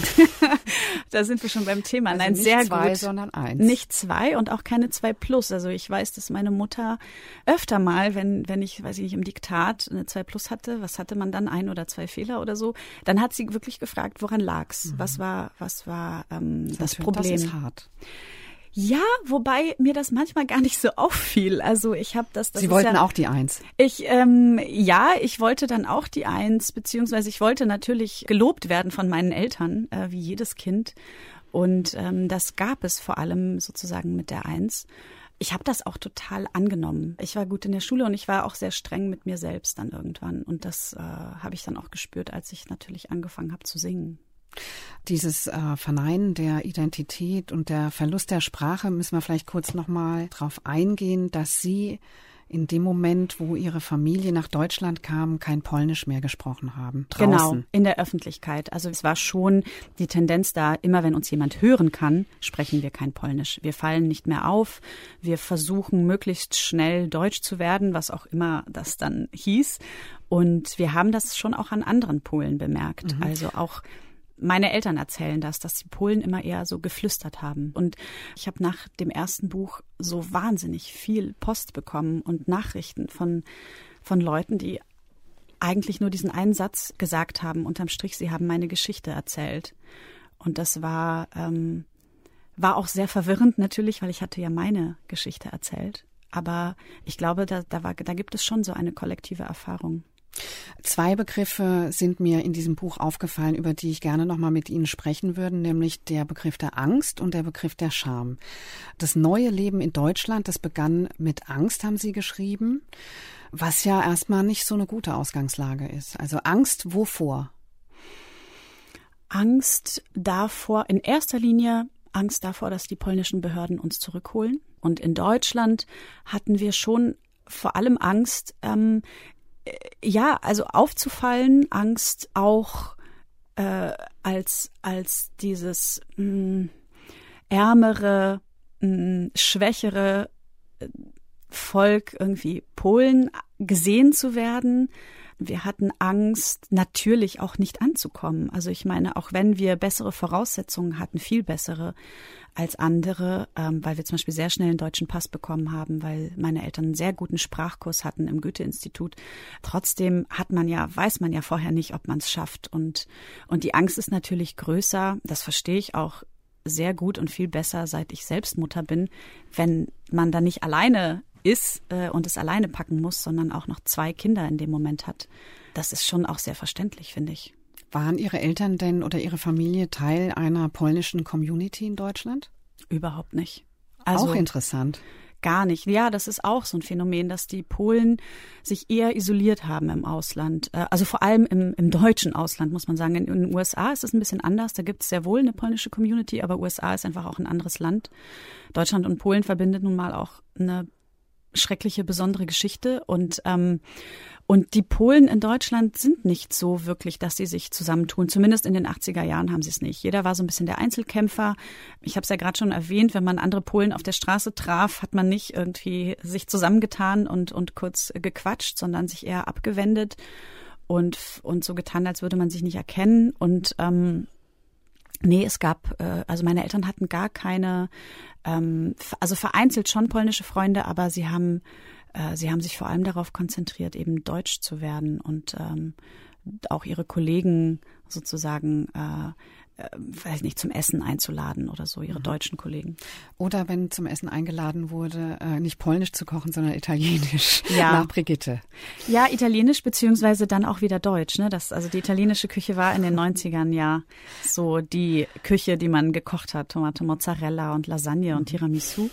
da sind wir schon beim Thema. Also Nein, nicht sehr zwei, gut. sondern eins. Nicht zwei und auch keine zwei plus. Also ich weiß, dass meine Mutter öfter mal, wenn wenn ich, weiß ich nicht, im Diktat eine zwei plus hatte, was hatte man dann, ein oder zwei Fehler oder so, dann hat sie wirklich gefragt, woran lag's? Mhm. Was war, was war ähm, das, das Problem? Das ist hart. Ja, wobei mir das manchmal gar nicht so auffiel. Also ich habe das. das Sie wollten ja, auch die Eins. Ich ähm, ja, ich wollte dann auch die Eins, beziehungsweise ich wollte natürlich gelobt werden von meinen Eltern, äh, wie jedes Kind. Und ähm, das gab es vor allem sozusagen mit der Eins. Ich habe das auch total angenommen. Ich war gut in der Schule und ich war auch sehr streng mit mir selbst dann irgendwann. Und das äh, habe ich dann auch gespürt, als ich natürlich angefangen habe zu singen. Dieses äh, Verneinen der Identität und der Verlust der Sprache, müssen wir vielleicht kurz nochmal drauf eingehen, dass Sie in dem Moment, wo Ihre Familie nach Deutschland kam, kein Polnisch mehr gesprochen haben. Draußen. Genau, in der Öffentlichkeit. Also es war schon die Tendenz da, immer wenn uns jemand hören kann, sprechen wir kein Polnisch. Wir fallen nicht mehr auf. Wir versuchen möglichst schnell Deutsch zu werden, was auch immer das dann hieß. Und wir haben das schon auch an anderen Polen bemerkt. Mhm. Also auch meine Eltern erzählen das, dass die Polen immer eher so geflüstert haben. Und ich habe nach dem ersten Buch so wahnsinnig viel Post bekommen und Nachrichten von, von Leuten, die eigentlich nur diesen einen Satz gesagt haben, unterm Strich, sie haben meine Geschichte erzählt. Und das war, ähm, war auch sehr verwirrend natürlich, weil ich hatte ja meine Geschichte erzählt. Aber ich glaube, da, da, war, da gibt es schon so eine kollektive Erfahrung. Zwei Begriffe sind mir in diesem Buch aufgefallen, über die ich gerne noch mal mit Ihnen sprechen würde, nämlich der Begriff der Angst und der Begriff der Scham. Das neue Leben in Deutschland, das begann mit Angst, haben Sie geschrieben, was ja erstmal nicht so eine gute Ausgangslage ist. Also Angst wovor? Angst davor, in erster Linie Angst davor, dass die polnischen Behörden uns zurückholen. Und in Deutschland hatten wir schon vor allem Angst, ähm, ja, also aufzufallen, Angst auch äh, als als dieses mh, ärmere, mh, schwächere Volk irgendwie Polen gesehen zu werden. Wir hatten Angst, natürlich auch nicht anzukommen. Also ich meine, auch wenn wir bessere Voraussetzungen hatten, viel bessere als andere, ähm, weil wir zum Beispiel sehr schnell einen deutschen Pass bekommen haben, weil meine Eltern einen sehr guten Sprachkurs hatten im Goethe-Institut. Trotzdem hat man ja, weiß man ja vorher nicht, ob man es schafft. Und, und die Angst ist natürlich größer. Das verstehe ich auch sehr gut und viel besser, seit ich selbst Mutter bin, wenn man da nicht alleine ist äh, und es alleine packen muss, sondern auch noch zwei Kinder in dem Moment hat. Das ist schon auch sehr verständlich, finde ich. Waren Ihre Eltern denn oder Ihre Familie Teil einer polnischen Community in Deutschland? Überhaupt nicht. Also auch interessant. Gar nicht. Ja, das ist auch so ein Phänomen, dass die Polen sich eher isoliert haben im Ausland. Also vor allem im, im deutschen Ausland, muss man sagen. In den U S A ist es ein bisschen anders. Da gibt es sehr wohl eine polnische Community, aber U S A ist einfach auch ein anderes Land. Deutschland und Polen verbindet nun mal auch eine schreckliche, besondere Geschichte. Und ähm, und die Polen in Deutschland sind nicht so wirklich, dass sie sich zusammentun. Zumindest in den achtziger Jahren haben sie es nicht. Jeder war so ein bisschen der Einzelkämpfer. Ich habe es ja gerade schon erwähnt, wenn man andere Polen auf der Straße traf, hat man nicht irgendwie sich zusammengetan und und kurz gequatscht, sondern sich eher abgewendet und und so getan, als würde man sich nicht erkennen. Und ähm, nee, es gab, äh, also meine Eltern hatten gar keine, ähm, also vereinzelt schon polnische Freunde, aber sie haben Sie haben sich vor allem darauf konzentriert, eben deutsch zu werden und ähm, auch ihre Kollegen sozusagen, äh, äh, weiß nicht, zum Essen einzuladen oder so, ihre mhm. deutschen Kollegen. Oder wenn zum Essen eingeladen wurde, äh, nicht polnisch zu kochen, sondern italienisch, ja. nach Brigitte. Ja, italienisch beziehungsweise dann auch wieder deutsch. Ne? Das, also die italienische Küche war in den neunzigern ja so die Küche, die man gekocht hat. Tomate Mozzarella und Lasagne und Tiramisu.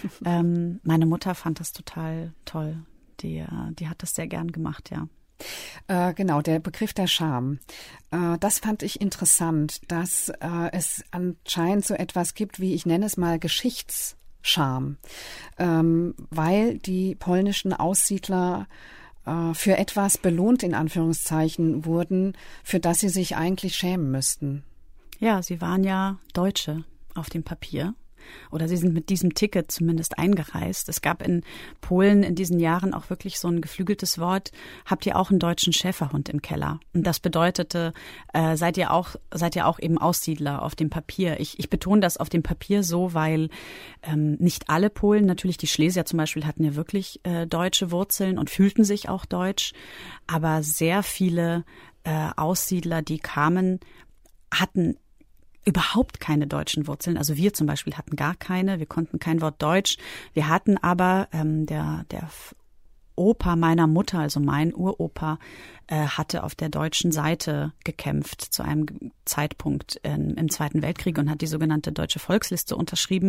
ähm, meine Mutter fand das total toll. Die, die hat das sehr gern gemacht, ja. Äh, genau, der Begriff der Scham. Äh, das fand ich interessant, dass äh, es anscheinend so etwas gibt, wie ich nenne es mal Geschichtsscham, ähm, weil die polnischen Aussiedler äh, für etwas belohnt, in Anführungszeichen, wurden, für das sie sich eigentlich schämen müssten. Ja, sie waren ja Deutsche auf dem Papier. oder sie sind mit diesem Ticket zumindest eingereist. Es gab in Polen in diesen Jahren auch wirklich so ein geflügeltes Wort, habt ihr auch einen deutschen Schäferhund im Keller? Und das bedeutete, äh, seid ihr auch seid ihr auch eben Aussiedler auf dem Papier. Ich, ich betone das auf dem Papier so, weil ähm, nicht alle Polen, natürlich die Schlesier zum Beispiel hatten ja wirklich äh, deutsche Wurzeln und fühlten sich auch deutsch, aber sehr viele äh, Aussiedler, die kamen, hatten überhaupt keine deutschen Wurzeln. Also wir zum Beispiel hatten gar keine. Wir konnten kein Wort Deutsch. Wir hatten aber ähm, der der Opa meiner Mutter, also mein Uropa, äh, hatte auf der deutschen Seite gekämpft zu einem Zeitpunkt in, im Zweiten Weltkrieg und hat die sogenannte Deutsche Volksliste unterschrieben.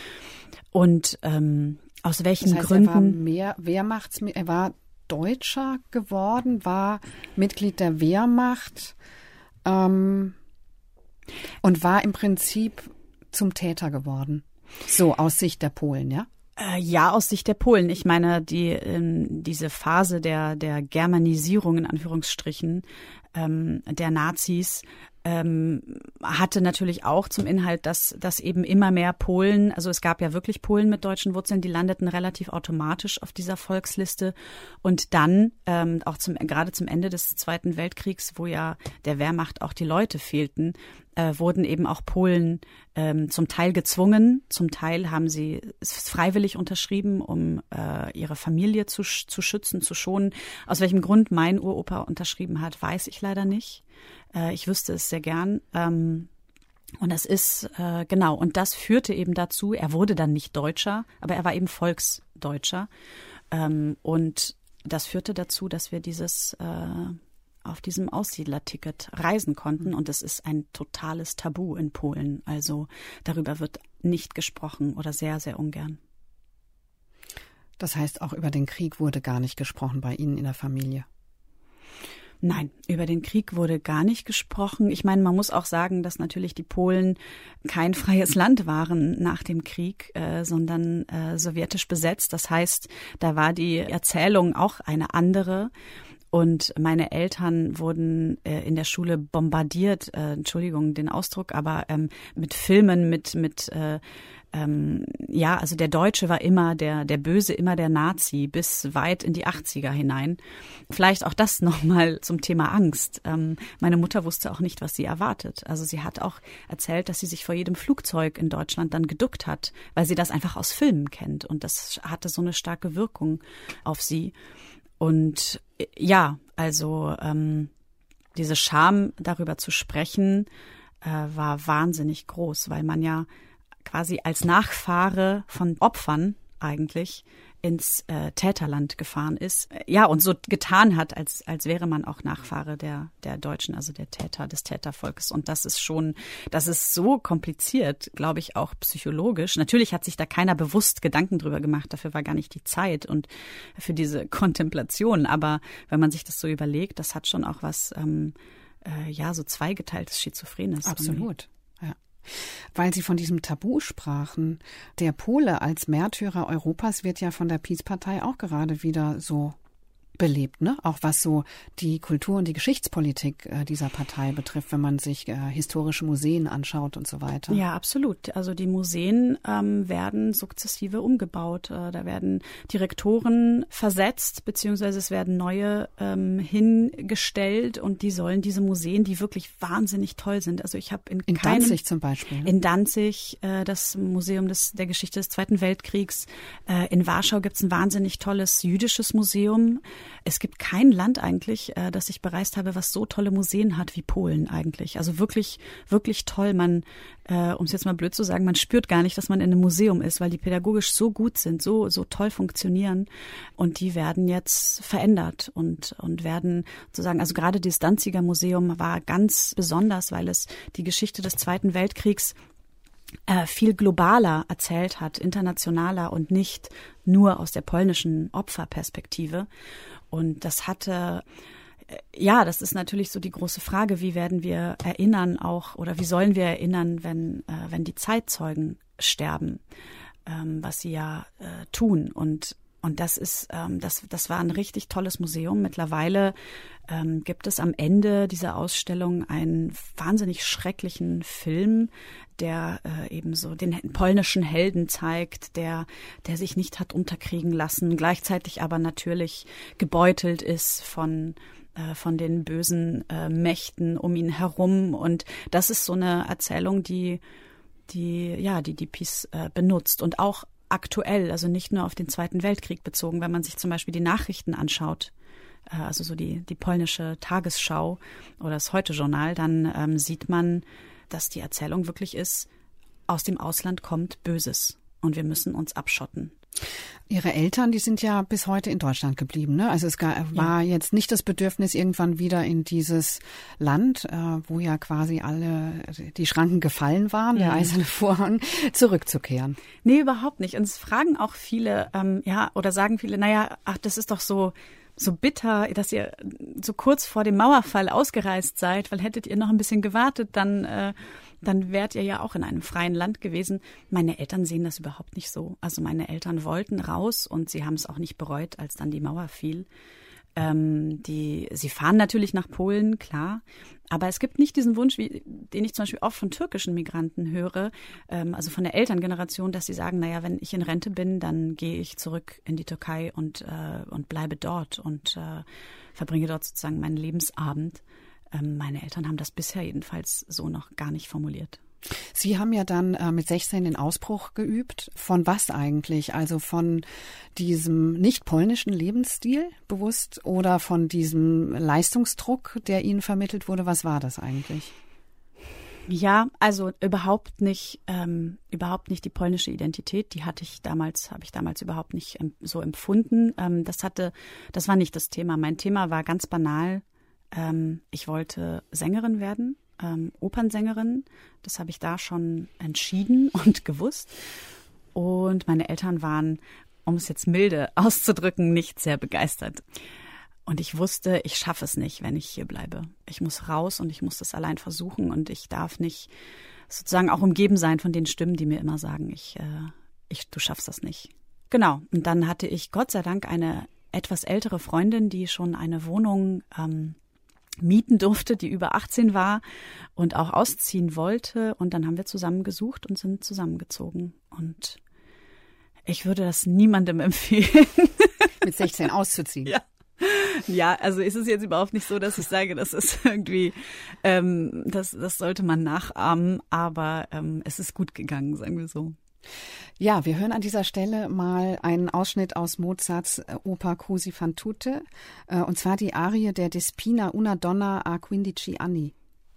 Und ähm, aus welchen das heißt, Gründen? Er war mehr Wehrmachts, er war Deutscher geworden, war Mitglied der Wehrmacht. Ähm, Und war im Prinzip zum Täter geworden. So aus Sicht der Polen, ja? Äh, ja, aus Sicht der Polen. Ich meine, die ähm, diese Phase der der Germanisierung in Anführungsstrichen ähm, der Nazis ähm, hatte natürlich auch zum Inhalt, dass dass eben immer mehr Polen, also es gab ja wirklich Polen mit deutschen Wurzeln, die landeten relativ automatisch auf dieser Volksliste. Und dann ähm, auch zum gerade zum Ende des Zweiten Weltkriegs, wo ja der Wehrmacht auch die Leute fehlten, äh, wurden eben auch Polen ähm, zum Teil gezwungen, zum Teil haben sie es freiwillig unterschrieben, um äh, ihre Familie zu, zu schützen, zu schonen. Aus welchem Grund mein Uropa unterschrieben hat, weiß ich leider nicht. Äh, ich wüsste es sehr gern. Ähm, und das ist, äh, genau, und das führte eben dazu, er wurde dann nicht Deutscher, aber er war eben Volksdeutscher. Ähm, und das führte dazu, dass wir dieses äh, auf diesem Aussiedlerticket reisen konnten. Und es ist ein totales Tabu in Polen. Also darüber wird nicht gesprochen oder sehr, sehr ungern. Das heißt, auch über den Krieg wurde gar nicht gesprochen bei Ihnen in der Familie? Nein, über den Krieg wurde gar nicht gesprochen. Ich meine, man muss auch sagen, dass natürlich die Polen kein freies Land waren nach dem Krieg, äh, sondern äh, sowjetisch besetzt. Das heißt, da war die Erzählung auch eine andere. Und meine Eltern wurden äh, in der Schule bombardiert, äh, Entschuldigung den Ausdruck, aber ähm, mit Filmen, mit mit äh, ähm, ja, also der Deutsche war immer der der Böse, immer der Nazi bis weit in die achtziger hinein. Vielleicht auch das nochmal zum Thema Angst. Ähm, meine Mutter wusste auch nicht, was sie erwartet. Also sie hat auch erzählt, dass sie sich vor jedem Flugzeug in Deutschland dann geduckt hat, weil sie das einfach aus Filmen kennt. Und das hatte so eine starke Wirkung auf sie. Und ja, also ähm, diese Scham, darüber zu sprechen, äh, war wahnsinnig groß, weil man ja quasi als Nachfahre von Opfern eigentlich ins äh, Täterland gefahren ist. Ja, und so getan hat, als als wäre man auch Nachfahre der der Deutschen, also der Täter, des Tätervolkes. Und das ist schon, das ist so kompliziert, glaube ich, auch psychologisch. Natürlich hat sich da keiner bewusst Gedanken drüber gemacht, dafür war gar nicht die Zeit und für diese Kontemplation. Aber wenn man sich das so überlegt, das hat schon auch was, ähm, äh, ja, so zweigeteiltes Schizophrenes. Absolut. Ja. Weil Sie von diesem Tabu sprachen. Der Pole als Märtyrer Europas wird ja von der Peace-Partei auch gerade wieder so belebt, ne? Auch was so die Kultur- und die Geschichtspolitik äh, dieser Partei betrifft, wenn man sich äh, historische Museen anschaut und so weiter. Ja, absolut. Also die Museen ähm, werden sukzessive umgebaut. Äh, da werden Direktoren versetzt, beziehungsweise es werden neue ähm, hingestellt und die sollen diese Museen, die wirklich wahnsinnig toll sind. Also ich habe in, in keinem, Danzig zum Beispiel. Ne? In Danzig äh, das Museum des, der Geschichte des Zweiten Weltkriegs. Äh, in Warschau gibt's ein wahnsinnig tolles jüdisches Museum. Es gibt kein Land eigentlich, äh, das ich bereist habe, was so tolle Museen hat wie Polen eigentlich. Also wirklich, wirklich toll. Man, äh, um es jetzt mal blöd zu sagen, man spürt gar nicht, dass man in einem Museum ist, weil die pädagogisch so gut sind, so so toll funktionieren. Und die werden jetzt verändert und und werden sozusagen, also gerade das Danziger Museum war ganz besonders, weil es die Geschichte des Zweiten Weltkriegs Äh, viel globaler erzählt hat, internationaler und nicht nur aus der polnischen Opferperspektive. Und das hatte, äh, ja, das ist natürlich so die große Frage, wie werden wir erinnern auch, oder wie sollen wir erinnern, wenn, äh, wenn die Zeitzeugen sterben, ähm, was sie ja äh, tun. Und Und das ist, ähm, das, das war ein richtig tolles Museum. Mittlerweile ähm, gibt es am Ende dieser Ausstellung einen wahnsinnig schrecklichen Film, der äh, eben so den polnischen Helden zeigt, der, der sich nicht hat unterkriegen lassen, gleichzeitig aber natürlich gebeutelt ist von äh, von den bösen äh, Mächten um ihn herum. Und das ist so eine Erzählung, die die ja die die Piece äh, benutzt und auch aktuell, also nicht nur auf den Zweiten Weltkrieg bezogen, wenn man sich zum Beispiel die Nachrichten anschaut, äh, also so die die polnische Tagesschau oder das Heute-Journal, dann ähm, sieht man, dass die Erzählung wirklich ist, aus dem Ausland kommt Böses und wir müssen uns abschotten. Ihre Eltern, die sind ja bis heute in Deutschland geblieben, ne? Also es war ja jetzt nicht das Bedürfnis, irgendwann wieder in dieses Land, äh, wo ja quasi alle die Schranken gefallen waren, der mhm. eiserne Vorhang, zurückzukehren. Nee, überhaupt nicht. Und es fragen auch viele, ähm, ja, oder sagen viele, naja, ach, das ist doch so so bitter, dass ihr so kurz vor dem Mauerfall ausgereist seid, weil hättet ihr noch ein bisschen gewartet, dann äh, dann wärt ihr ja auch in einem freien Land gewesen. Meine Eltern sehen das überhaupt nicht so. Also meine Eltern wollten raus und sie haben es auch nicht bereut, als dann die Mauer fiel. Ähm, die, sie fahren natürlich nach Polen, klar, aber es gibt nicht diesen Wunsch, wie, den ich zum Beispiel oft von türkischen Migranten höre, ähm, also von der Elterngeneration, dass sie sagen, naja, wenn ich in Rente bin, dann gehe ich zurück in die Türkei und, äh, und bleibe dort und äh, verbringe dort sozusagen meinen Lebensabend. Ähm, meine Eltern haben das bisher jedenfalls so noch gar nicht formuliert. Sie haben ja dann äh, mit sechzehn den Ausbruch geübt. Von was eigentlich? Also von diesem nicht polnischen Lebensstil bewusst oder von diesem Leistungsdruck, der Ihnen vermittelt wurde? Was war das eigentlich? Ja, also überhaupt nicht, ähm, überhaupt nicht die polnische Identität. Die hatte ich damals, habe ich damals überhaupt nicht ähm, so empfunden. Ähm, das hatte, das war nicht das Thema. Mein Thema war ganz banal. Ähm, ich wollte Sängerin werden. Ähm, Opernsängerin, das habe ich da schon entschieden und gewusst. Und meine Eltern waren, um es jetzt milde auszudrücken, nicht sehr begeistert. Und ich wusste, ich schaffe es nicht, wenn ich hier bleibe. Ich muss raus und ich muss das allein versuchen und ich darf nicht sozusagen auch umgeben sein von den Stimmen, die mir immer sagen, ich, äh, ich, du schaffst das nicht. Genau. Und dann hatte ich Gott sei Dank eine etwas ältere Freundin, die schon eine Wohnung ähm, mieten durfte, die über achtzehn war und auch ausziehen wollte. Und dann haben wir zusammen gesucht und sind zusammengezogen. Und ich würde das niemandem empfehlen. Mit sechzehn auszuziehen. Ja. Ja, also ist es jetzt überhaupt nicht so, dass ich sage, das ist irgendwie, ähm, das, das sollte man nachahmen. Aber ähm, es ist gut gegangen, sagen wir so. Ja, wir hören an dieser Stelle mal einen Ausschnitt aus Mozarts Oper Così fan tutte, und zwar die Arie der Despina Una donna a quindici anni.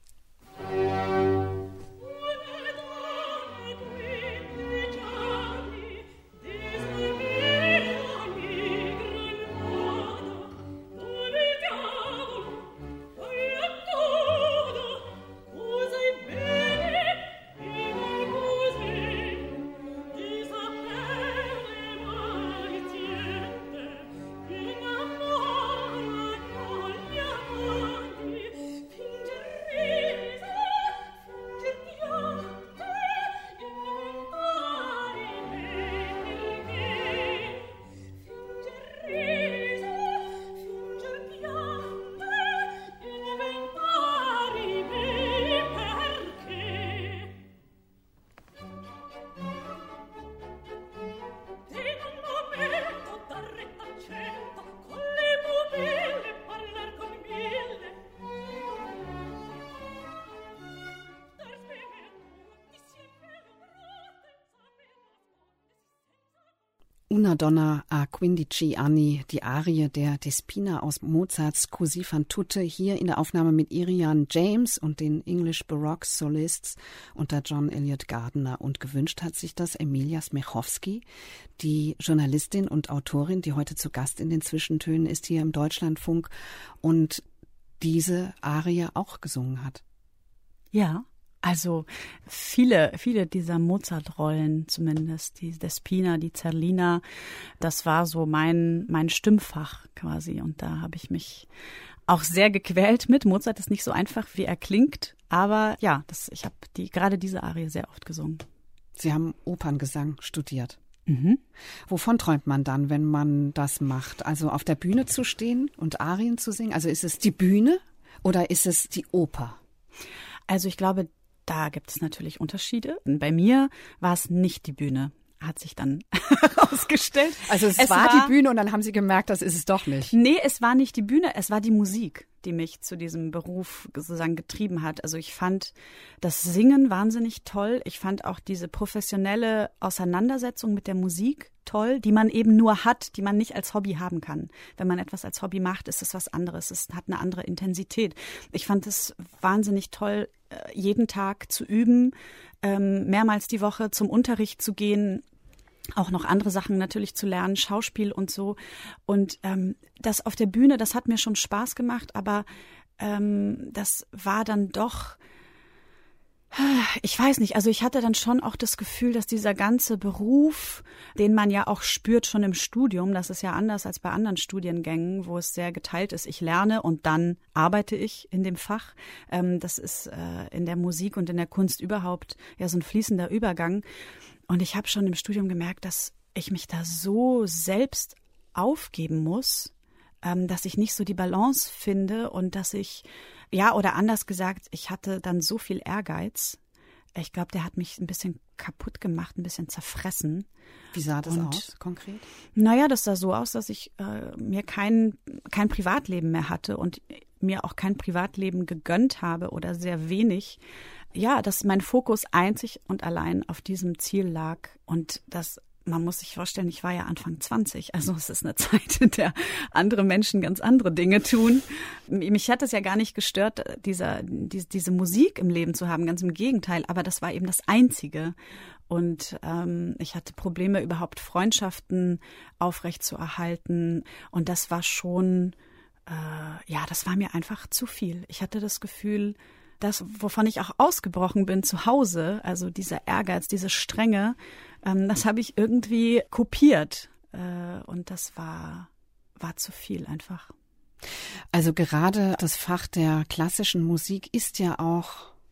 Una donna a quindici anni, die Arie der Despina aus Mozarts Così fan tutte, hier in der Aufnahme mit Irian James und den English Baroque Solists unter John Eliot Gardiner. Und gewünscht hat sich das Emilia Smechowski, die Journalistin und Autorin, die heute zu Gast in den Zwischentönen ist hier im Deutschlandfunk und diese Arie auch gesungen hat. Ja. Also viele, viele dieser Mozart-Rollen zumindest, die Despina, die Zerlina, das war so mein, mein Stimmfach quasi. Und da habe ich mich auch sehr gequält mit. Mozart ist nicht so einfach, wie er klingt, aber ja, das, ich habe die, gerade diese Arie sehr oft gesungen. Sie haben Operngesang studiert. Mhm. Wovon träumt man dann, wenn man das macht? Also auf der Bühne zu stehen und Arien zu singen? Also ist es die Bühne oder ist es die Oper? Also ich glaube, da gibt es natürlich Unterschiede. Bei mir war es nicht die Bühne, hat sich dann herausgestellt. Also es, es war, war die Bühne und dann haben Sie gemerkt, das ist es doch nicht. Nee, es war nicht die Bühne, es war die Musik, die mich zu diesem Beruf sozusagen getrieben hat. Also ich fand das Singen wahnsinnig toll. Ich fand auch diese professionelle Auseinandersetzung mit der Musik toll, die man eben nur hat, die man nicht als Hobby haben kann. Wenn man etwas als Hobby macht, ist es was anderes. Es hat eine andere Intensität. Ich fand es wahnsinnig toll, jeden Tag zu üben, mehrmals die Woche zum Unterricht zu gehen, auch noch andere Sachen natürlich zu lernen, Schauspiel und so. Und ähm, das auf der Bühne, das hat mir schon Spaß gemacht, aber ähm, das war dann doch, ich weiß nicht, also ich hatte dann schon auch das Gefühl, dass dieser ganze Beruf, den man ja auch spürt schon im Studium, das ist ja anders als bei anderen Studiengängen, wo es sehr geteilt ist. Ich lerne und dann arbeite ich in dem Fach. Ähm, das ist äh, in der Musik und in der Kunst überhaupt ja so ein fließender Übergang. Und ich habe schon im Studium gemerkt, dass ich mich da so selbst aufgeben muss, ähm, dass ich nicht so die Balance finde und dass ich, ja, oder anders gesagt, ich hatte dann so viel Ehrgeiz. Ich glaube, der hat mich ein bisschen kaputt gemacht, ein bisschen zerfressen. Wie sah das und, aus konkret? Naja, das sah so aus, dass ich äh, mir kein, kein Privatleben mehr hatte und mir auch kein Privatleben gegönnt habe oder sehr wenig. Ja, dass mein Fokus einzig und allein auf diesem Ziel lag und das, man muss sich vorstellen, ich war ja Anfang zwanzig, also es ist eine Zeit, in der andere Menschen ganz andere Dinge tun. Mich hat es ja gar nicht gestört, dieser, die, diese Musik im Leben zu haben, ganz im Gegenteil, aber das war eben das Einzige. Und ähm, ich hatte Probleme, überhaupt Freundschaften aufrechtzuerhalten und das war schon, äh, ja, das war mir einfach zu viel. Ich hatte das Gefühl, das, wovon ich auch ausgebrochen bin zu Hause, also dieser Ehrgeiz, diese Strenge, ähm, das habe ich irgendwie kopiert. Äh, und das war, war zu viel einfach. Also gerade das Fach der klassischen Musik ist ja auch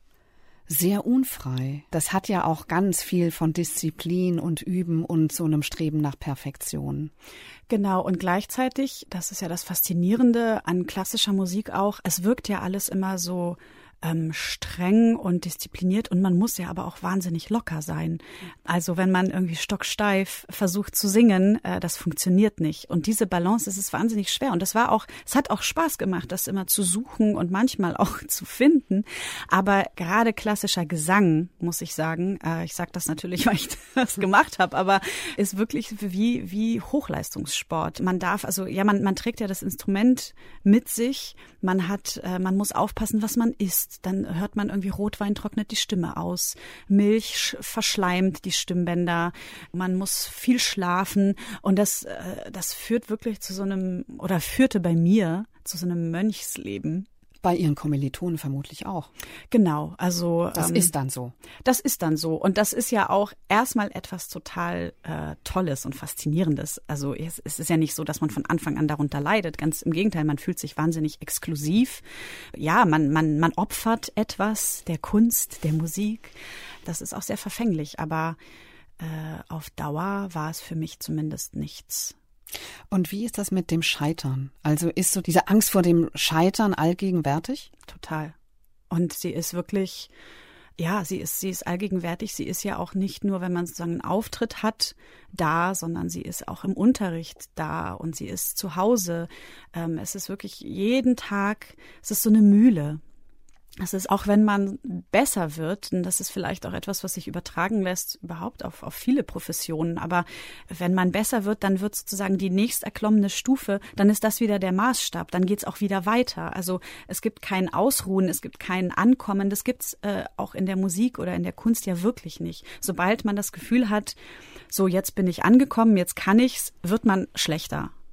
sehr unfrei. Das hat ja auch ganz viel von Disziplin und Üben und so einem Streben nach Perfektion. Genau, und gleichzeitig, das ist ja das Faszinierende an klassischer Musik auch, es wirkt ja alles immer so ähm, streng und diszipliniert und man muss ja aber auch wahnsinnig locker sein. Also wenn man irgendwie stocksteif versucht zu singen, äh, das funktioniert nicht. Und diese Balance, das ist wahnsinnig schwer. Und das war auch, es hat auch Spaß gemacht, das immer zu suchen und manchmal auch zu finden. Aber gerade klassischer Gesang, muss ich sagen, äh, ich sage das natürlich, weil ich das gemacht habe, aber ist wirklich wie wie Hochleistungssport. Man darf, also ja, man man trägt ja das Instrument mit sich. Man hat, äh, man muss aufpassen, was man isst. Dann hört man irgendwie Rotwein trocknet die Stimme aus, Milch verschleimt die Stimmbänder, man muss viel schlafen und das, äh, das führt wirklich zu so einem, oder führte bei mir zu so einem Mönchsleben. Bei Ihren Kommilitonen vermutlich auch. Genau, also das ähm, ist dann so. Das ist dann so und das ist ja auch erstmal etwas total äh, Tolles und Faszinierendes. Also es, es ist ja nicht so, dass man von Anfang an darunter leidet. Ganz im Gegenteil, man fühlt sich wahnsinnig exklusiv. Ja, man man man opfert etwas der Kunst, der Musik. Das ist auch sehr verfänglich, aber äh, auf Dauer war es für mich zumindest nichts. Und wie ist das mit dem Scheitern? Also ist so diese Angst vor dem Scheitern allgegenwärtig? Total. Und sie ist wirklich, ja, sie ist, sie ist allgegenwärtig. Sie ist ja auch nicht nur, wenn man sozusagen einen Auftritt hat, da, sondern sie ist auch im Unterricht da und sie ist zu Hause. Ähm, es ist wirklich jeden Tag, es ist so eine Mühle. Es ist auch, wenn man besser wird, und das ist vielleicht auch etwas, was sich übertragen lässt, überhaupt auf, auf viele Professionen, aber wenn man besser wird, dann wird sozusagen die nächst erklommene Stufe, dann ist das wieder der Maßstab, dann geht's auch wieder weiter. Also es gibt kein Ausruhen, es gibt kein Ankommen, das gibt's äh, auch in der Musik oder in der Kunst ja wirklich nicht. Sobald man das Gefühl hat, so jetzt bin ich angekommen, jetzt kann ich's, wird man schlechter.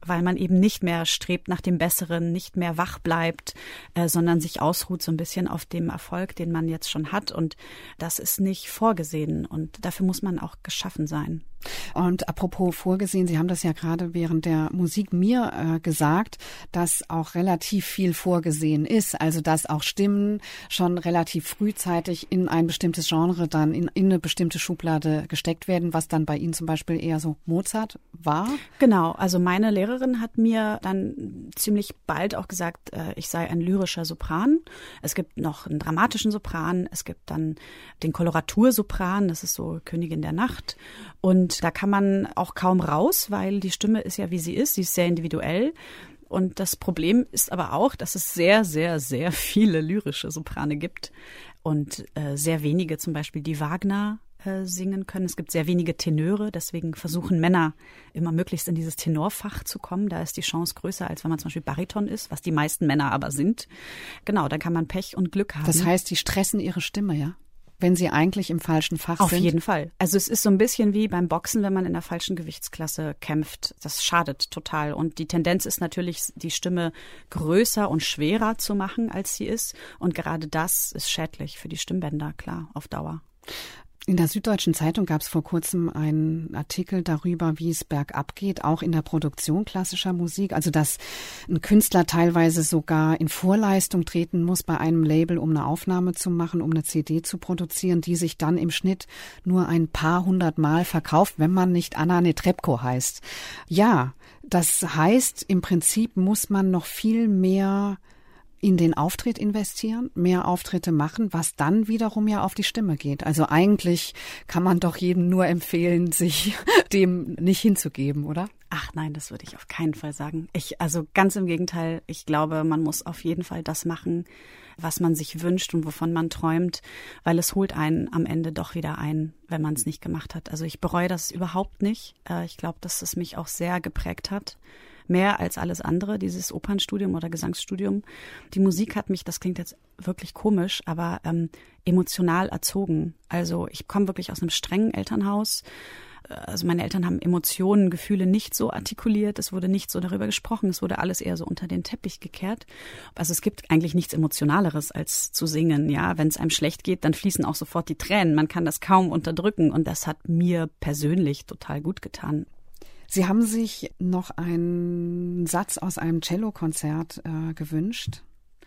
weil man eben nicht mehr strebt nach dem Besseren, nicht mehr wach bleibt, äh, sondern sich ausruht so ein bisschen auf dem Erfolg, den man jetzt schon hat. Und das ist nicht vorgesehen und dafür muss man auch geschaffen sein. Und apropos vorgesehen, Sie haben das ja gerade während der Musik mir äh, gesagt, dass auch relativ viel vorgesehen ist, also dass auch Stimmen schon relativ frühzeitig in ein bestimmtes Genre dann in, in eine bestimmte Schublade gesteckt werden, was dann bei Ihnen zum Beispiel eher so Mozart war? Genau, also meine Lehrerin hat mir dann ziemlich bald auch gesagt, äh, ich sei ein lyrischer Sopran. Es gibt noch einen dramatischen Sopran, es gibt dann den Koloratursopran, das ist so Königin der Nacht. Und da kann man auch kaum raus, weil die Stimme ist ja, wie sie ist. Sie ist sehr individuell. Und das Problem ist aber auch, dass es sehr, sehr, sehr viele lyrische Soprane gibt. Und äh, sehr wenige zum Beispiel, die Wagner äh, singen können. Es gibt sehr wenige Tenöre. Deswegen versuchen Männer immer möglichst in dieses Tenorfach zu kommen. Da ist die Chance größer, als wenn man zum Beispiel Bariton ist, was die meisten Männer aber sind. Genau, da kann man Pech und Glück haben. Das heißt, die stressen ihre Stimme, ja? Wenn sie eigentlich im falschen Fach Auf sind? Auf jeden Fall. Also es ist so ein bisschen wie beim Boxen, wenn man in der falschen Gewichtsklasse kämpft. Das schadet total. Und die Tendenz ist natürlich, die Stimme größer und schwerer zu machen, als sie ist. Und gerade das ist schädlich für die Stimmbänder, klar, auf Dauer. In der Süddeutschen Zeitung gab es vor kurzem einen Artikel darüber, wie es bergab geht, auch in der Produktion klassischer Musik. Also dass ein Künstler teilweise sogar in Vorleistung treten muss bei einem Label, um eine Aufnahme zu machen, um eine C D zu produzieren, die sich dann im Schnitt nur ein paar hundert Mal verkauft, wenn man nicht Anna Netrebko heißt. Ja, das heißt, im Prinzip muss man noch viel mehr in den Auftritt investieren, mehr Auftritte machen, was dann wiederum ja auf die Stimme geht. Also eigentlich kann man doch jedem nur empfehlen, sich dem nicht hinzugeben, oder? Ach nein, das würde ich auf keinen Fall sagen. Ich, also ganz im Gegenteil, ich glaube, man muss auf jeden Fall das machen, was man sich wünscht und wovon man träumt, weil es holt einen am Ende doch wieder ein, wenn man es nicht gemacht hat. Also ich bereue das überhaupt nicht. Ich glaube, dass es mich auch sehr geprägt hat. Mehr als alles andere, dieses Opernstudium oder Gesangsstudium. Die Musik hat mich, das klingt jetzt wirklich komisch, aber ähm, emotional erzogen. Also ich komme wirklich aus einem strengen Elternhaus. Also meine Eltern haben Emotionen, Gefühle nicht so artikuliert. Es wurde nicht so darüber gesprochen. Es wurde alles eher so unter den Teppich gekehrt. Also es gibt eigentlich nichts Emotionaleres als zu singen. Ja, wenn es einem schlecht geht, dann fließen auch sofort die Tränen. Man kann das kaum unterdrücken. Und das hat mir persönlich total gut getan. Sie haben sich noch einen Satz aus einem Cellokonzert äh, gewünscht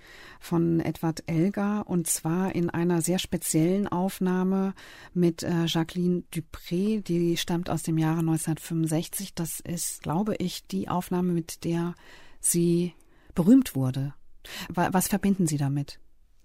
von Edward Elgar und zwar in einer sehr speziellen Aufnahme mit äh, Jacqueline Dupré, die stammt aus dem Jahre neunzehnhundertfünfundsechzig. Das ist, glaube ich, die Aufnahme, mit der sie berühmt wurde. Was verbinden Sie damit?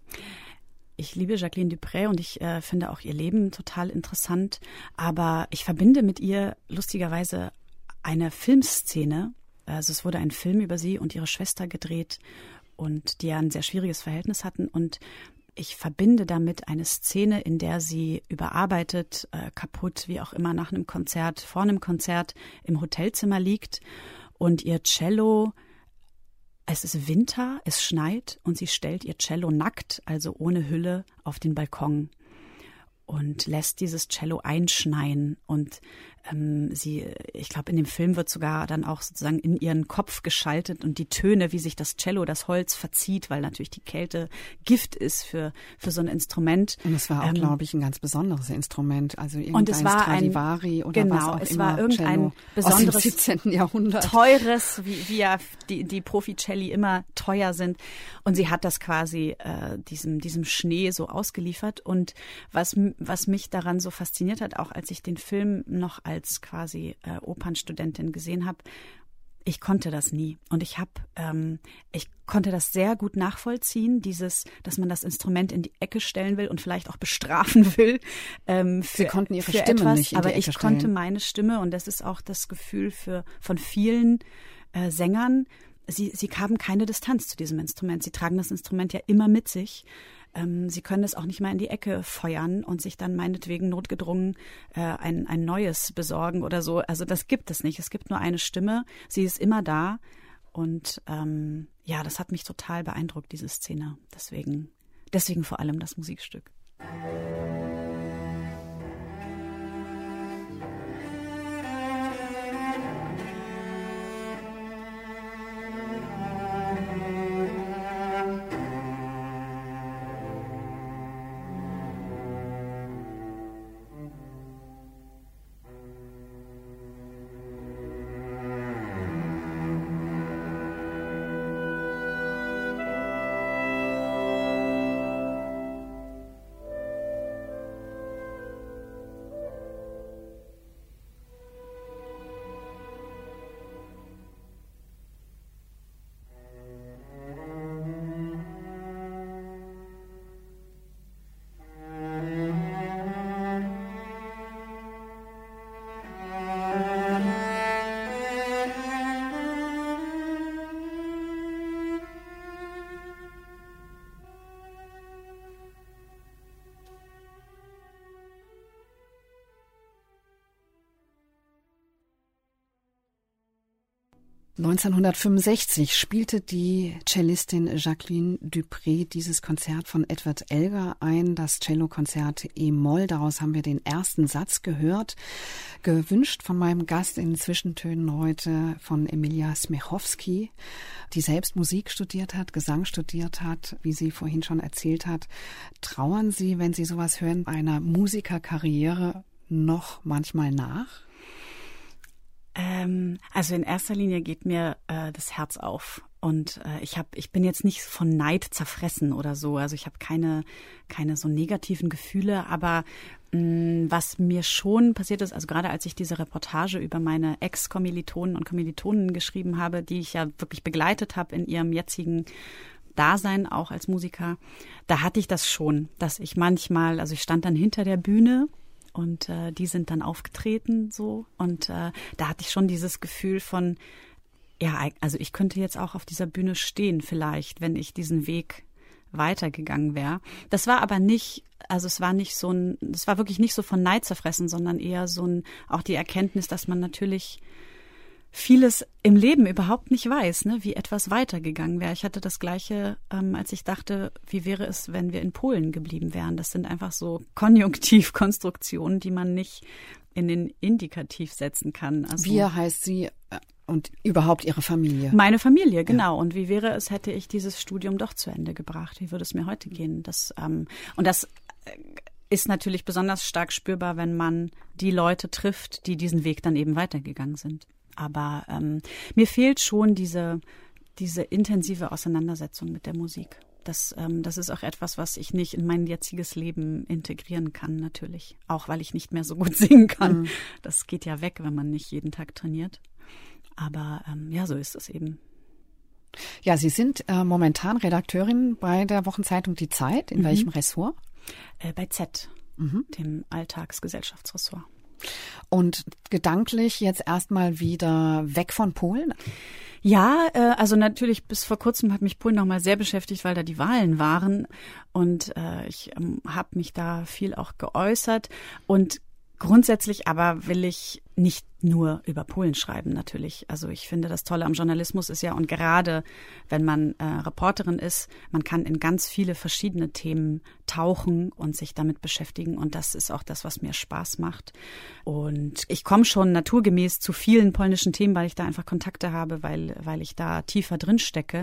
Ich liebe Jacqueline Dupré und ich äh, finde auch ihr Leben total interessant, aber ich verbinde mit ihr lustigerweise eine Filmszene. Also es wurde ein Film über sie und ihre Schwester gedreht und die ja ein sehr schwieriges Verhältnis hatten und ich verbinde damit eine Szene, in der sie überarbeitet, äh, kaputt, wie auch immer, nach einem Konzert, vor einem Konzert im Hotelzimmer liegt und ihr Cello, es ist Winter, es schneit und sie stellt ihr Cello nackt, also ohne Hülle, auf den Balkon und lässt dieses Cello einschneien und ähm, sie, ich glaube, in dem Film wird sogar dann auch sozusagen in ihren Kopf geschaltet und die Töne, wie sich das Cello, das Holz verzieht, weil natürlich die Kälte Gift ist für für so ein Instrument. Und es war auch, ähm, glaube ich, ein ganz besonderes Instrument, also irgendein und es war Stradivari ein, oder genau, was auch es immer, war irgendein Cello besonderes aus dem siebzehnten Jahrhundert. Teures, wie, wie ja die, die Profi-Celli immer teuer sind. Und sie hat das quasi äh, diesem diesem Schnee so ausgeliefert. Und was was mich daran so fasziniert hat, auch als ich den Film noch als quasi äh, Opernstudentin gesehen habe, ich konnte das nie. Und ich habe, ähm, ich konnte das sehr gut nachvollziehen, dieses, dass man das Instrument in die Ecke stellen will und vielleicht auch bestrafen will. Ähm, für, Sie konnten Ihre für Stimme etwas, nicht in aber die Ecke ich konnte stellen. meine Stimme und das ist auch das Gefühl für von vielen äh, Sängern. Sie, sie haben keine Distanz zu diesem Instrument. Sie tragen das Instrument ja immer mit sich. Ähm, sie können es auch nicht mal in die Ecke feuern und sich dann meinetwegen notgedrungen äh, ein, ein neues besorgen oder so. Also das gibt es nicht. Es gibt nur eine Stimme. Sie ist immer da. Und ähm, ja, das hat mich total beeindruckt, diese Szene. Deswegen, deswegen vor allem das Musikstück. neunzehnhundertfünfundsechzig spielte die Cellistin Jacqueline Dupré dieses Konzert von Edward Elgar ein, das Cellokonzert E-Moll. Daraus haben wir den ersten Satz gehört, gewünscht von meinem Gast in Zwischentönen heute, von Emilia Smechowski, die selbst Musik studiert hat, Gesang studiert hat, wie sie vorhin schon erzählt hat. Trauern Sie, wenn Sie sowas hören, einer Musikerkarriere noch manchmal nach? Ähm, also in erster Linie geht mir äh, das Herz auf. Und äh, ich hab, ich bin jetzt nicht von Neid zerfressen oder so. Also ich habe keine, keine so negativen Gefühle. Aber mh, was mir schon passiert ist, also gerade als ich diese Reportage über meine Ex-Kommilitonen und Kommilitonen geschrieben habe, die ich ja wirklich begleitet habe in ihrem jetzigen Dasein, auch als Musiker, da hatte ich das schon, dass ich manchmal, also ich stand dann hinter der Bühne und äh, die sind dann aufgetreten so und äh, da hatte ich schon dieses Gefühl von, ja, also ich könnte jetzt auch auf dieser Bühne stehen vielleicht, wenn ich diesen Weg weitergegangen wäre. Das war aber nicht, also es war nicht so ein, das war wirklich nicht so von Neid zerfressen, sondern eher so ein, auch die Erkenntnis, dass man natürlich vieles im Leben überhaupt nicht weiß, ne, wie etwas weitergegangen wäre. Ich hatte das Gleiche, ähm, als ich dachte, wie wäre es, wenn wir in Polen geblieben wären. Das sind einfach so Konjunktivkonstruktionen, die man nicht in den Indikativ setzen kann. Also Wir heißt sie und überhaupt Ihre Familie? Meine Familie, genau. Ja. Und wie wäre es, hätte ich dieses Studium doch zu Ende gebracht? Wie würde es mir heute gehen? Das, ähm, und das ist natürlich besonders stark spürbar, wenn man die Leute trifft, die diesen Weg dann eben weitergegangen sind. Aber ähm, mir fehlt schon diese, diese intensive Auseinandersetzung mit der Musik. Das, ähm, das ist auch etwas, was ich nicht in mein jetziges Leben integrieren kann, natürlich. Auch weil ich nicht mehr so gut singen kann. Mhm. Das geht ja weg, wenn man nicht jeden Tag trainiert. Aber ähm, ja, so ist es eben. Ja, Sie sind äh, momentan Redakteurin bei der Wochenzeitung Die Zeit. In mhm. welchem Ressort? Äh, bei Z, mhm. dem Alltagsgesellschaftsressort. Und gedanklich jetzt erstmal wieder weg von Polen? Ja, äh, also natürlich bis vor kurzem hat mich Polen noch mal sehr beschäftigt, weil da die Wahlen waren. Und äh, ich ähm, habe mich da viel auch geäußert. Und grundsätzlich aber will ich nicht nur über Polen schreiben, natürlich. Also ich finde, das Tolle am Journalismus ist ja, und gerade wenn man äh, Reporterin ist, man kann in ganz viele verschiedene Themen tauchen und sich damit beschäftigen. Und das ist auch das, was mir Spaß macht. Und ich komme schon naturgemäß zu vielen polnischen Themen, weil ich da einfach Kontakte habe, weil, weil ich da tiefer drin stecke.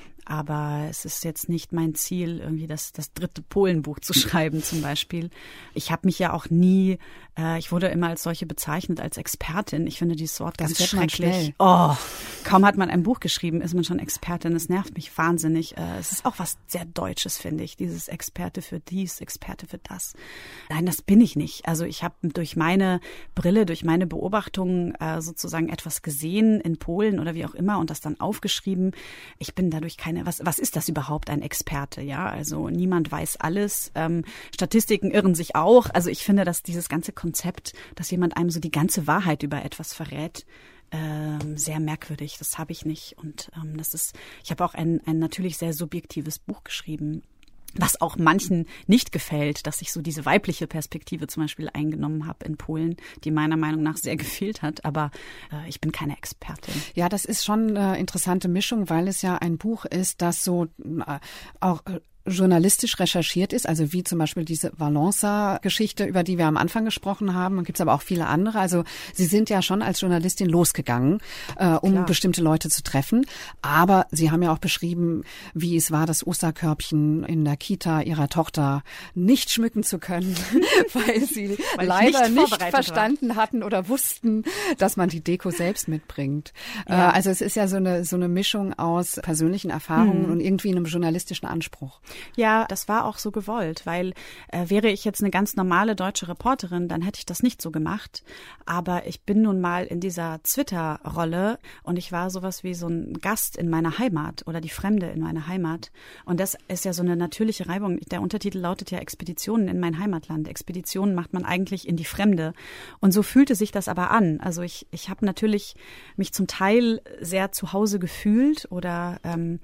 Aber es ist jetzt nicht mein Ziel, irgendwie das, das dritte Polenbuch zu schreiben zum Beispiel. Ich habe mich ja auch nie, äh, ich wurde immer als solche bezeichnet, als Expertin. Ich finde dieses Wort ganz schrecklich. Oh, kaum hat man ein Buch geschrieben, ist man schon Expertin. Das nervt mich wahnsinnig. Äh, es ist auch was sehr Deutsches, finde ich, dieses Experte für dies, Experte für das. Nein, das bin ich nicht. Also ich habe durch meine Brille, durch meine Beobachtungen äh, sozusagen etwas gesehen in Polen oder wie auch immer und das dann aufgeschrieben. Ich bin dadurch kein Was, was ist das überhaupt, ein Experte? Ja, also niemand weiß alles. Ähm, Statistiken irren sich auch. Also ich finde, dass dieses ganze Konzept, dass jemand einem so die ganze Wahrheit über etwas verrät, ähm, sehr merkwürdig. Das habe ich nicht. Und ähm, das ist, ich habe auch ein, ein natürlich sehr subjektives Buch geschrieben, was auch manchen nicht gefällt, dass ich so diese weibliche Perspektive zum Beispiel eingenommen habe in Polen, die meiner Meinung nach sehr gefehlt hat. Aber äh, ich bin keine Expertin. Ja, das ist schon eine interessante Mischung, weil es ja ein Buch ist, das so äh, auch äh, journalistisch recherchiert ist, also wie zum Beispiel diese Valença-Geschichte, über die wir am Anfang gesprochen haben. Und gibt es aber auch viele andere. Also Sie sind ja schon als Journalistin losgegangen, äh, um Klar. bestimmte Leute zu treffen. Aber Sie haben ja auch beschrieben, wie es war, das Osterkörbchen in der Kita Ihrer Tochter nicht schmücken zu können, weil Sie weil leider nicht, nicht verstanden war. hatten oder wussten, dass man die Deko selbst mitbringt. Ja. Äh, also es ist ja so eine so eine Mischung aus persönlichen Erfahrungen hm. und irgendwie einem journalistischen Anspruch. Ja, das war auch so gewollt, weil äh, wäre ich jetzt eine ganz normale deutsche Reporterin, dann hätte ich das nicht so gemacht. Aber ich bin nun mal in dieser Twitter-Rolle und ich war sowas wie so ein Gast in meiner Heimat oder die Fremde in meiner Heimat. Und das ist ja so eine natürliche Reibung. Der Untertitel lautet ja Expeditionen in mein Heimatland. Expeditionen macht man eigentlich in die Fremde. Und so fühlte sich das aber an. Also ich, ich habe natürlich mich zum Teil sehr zu Hause gefühlt oder ähm,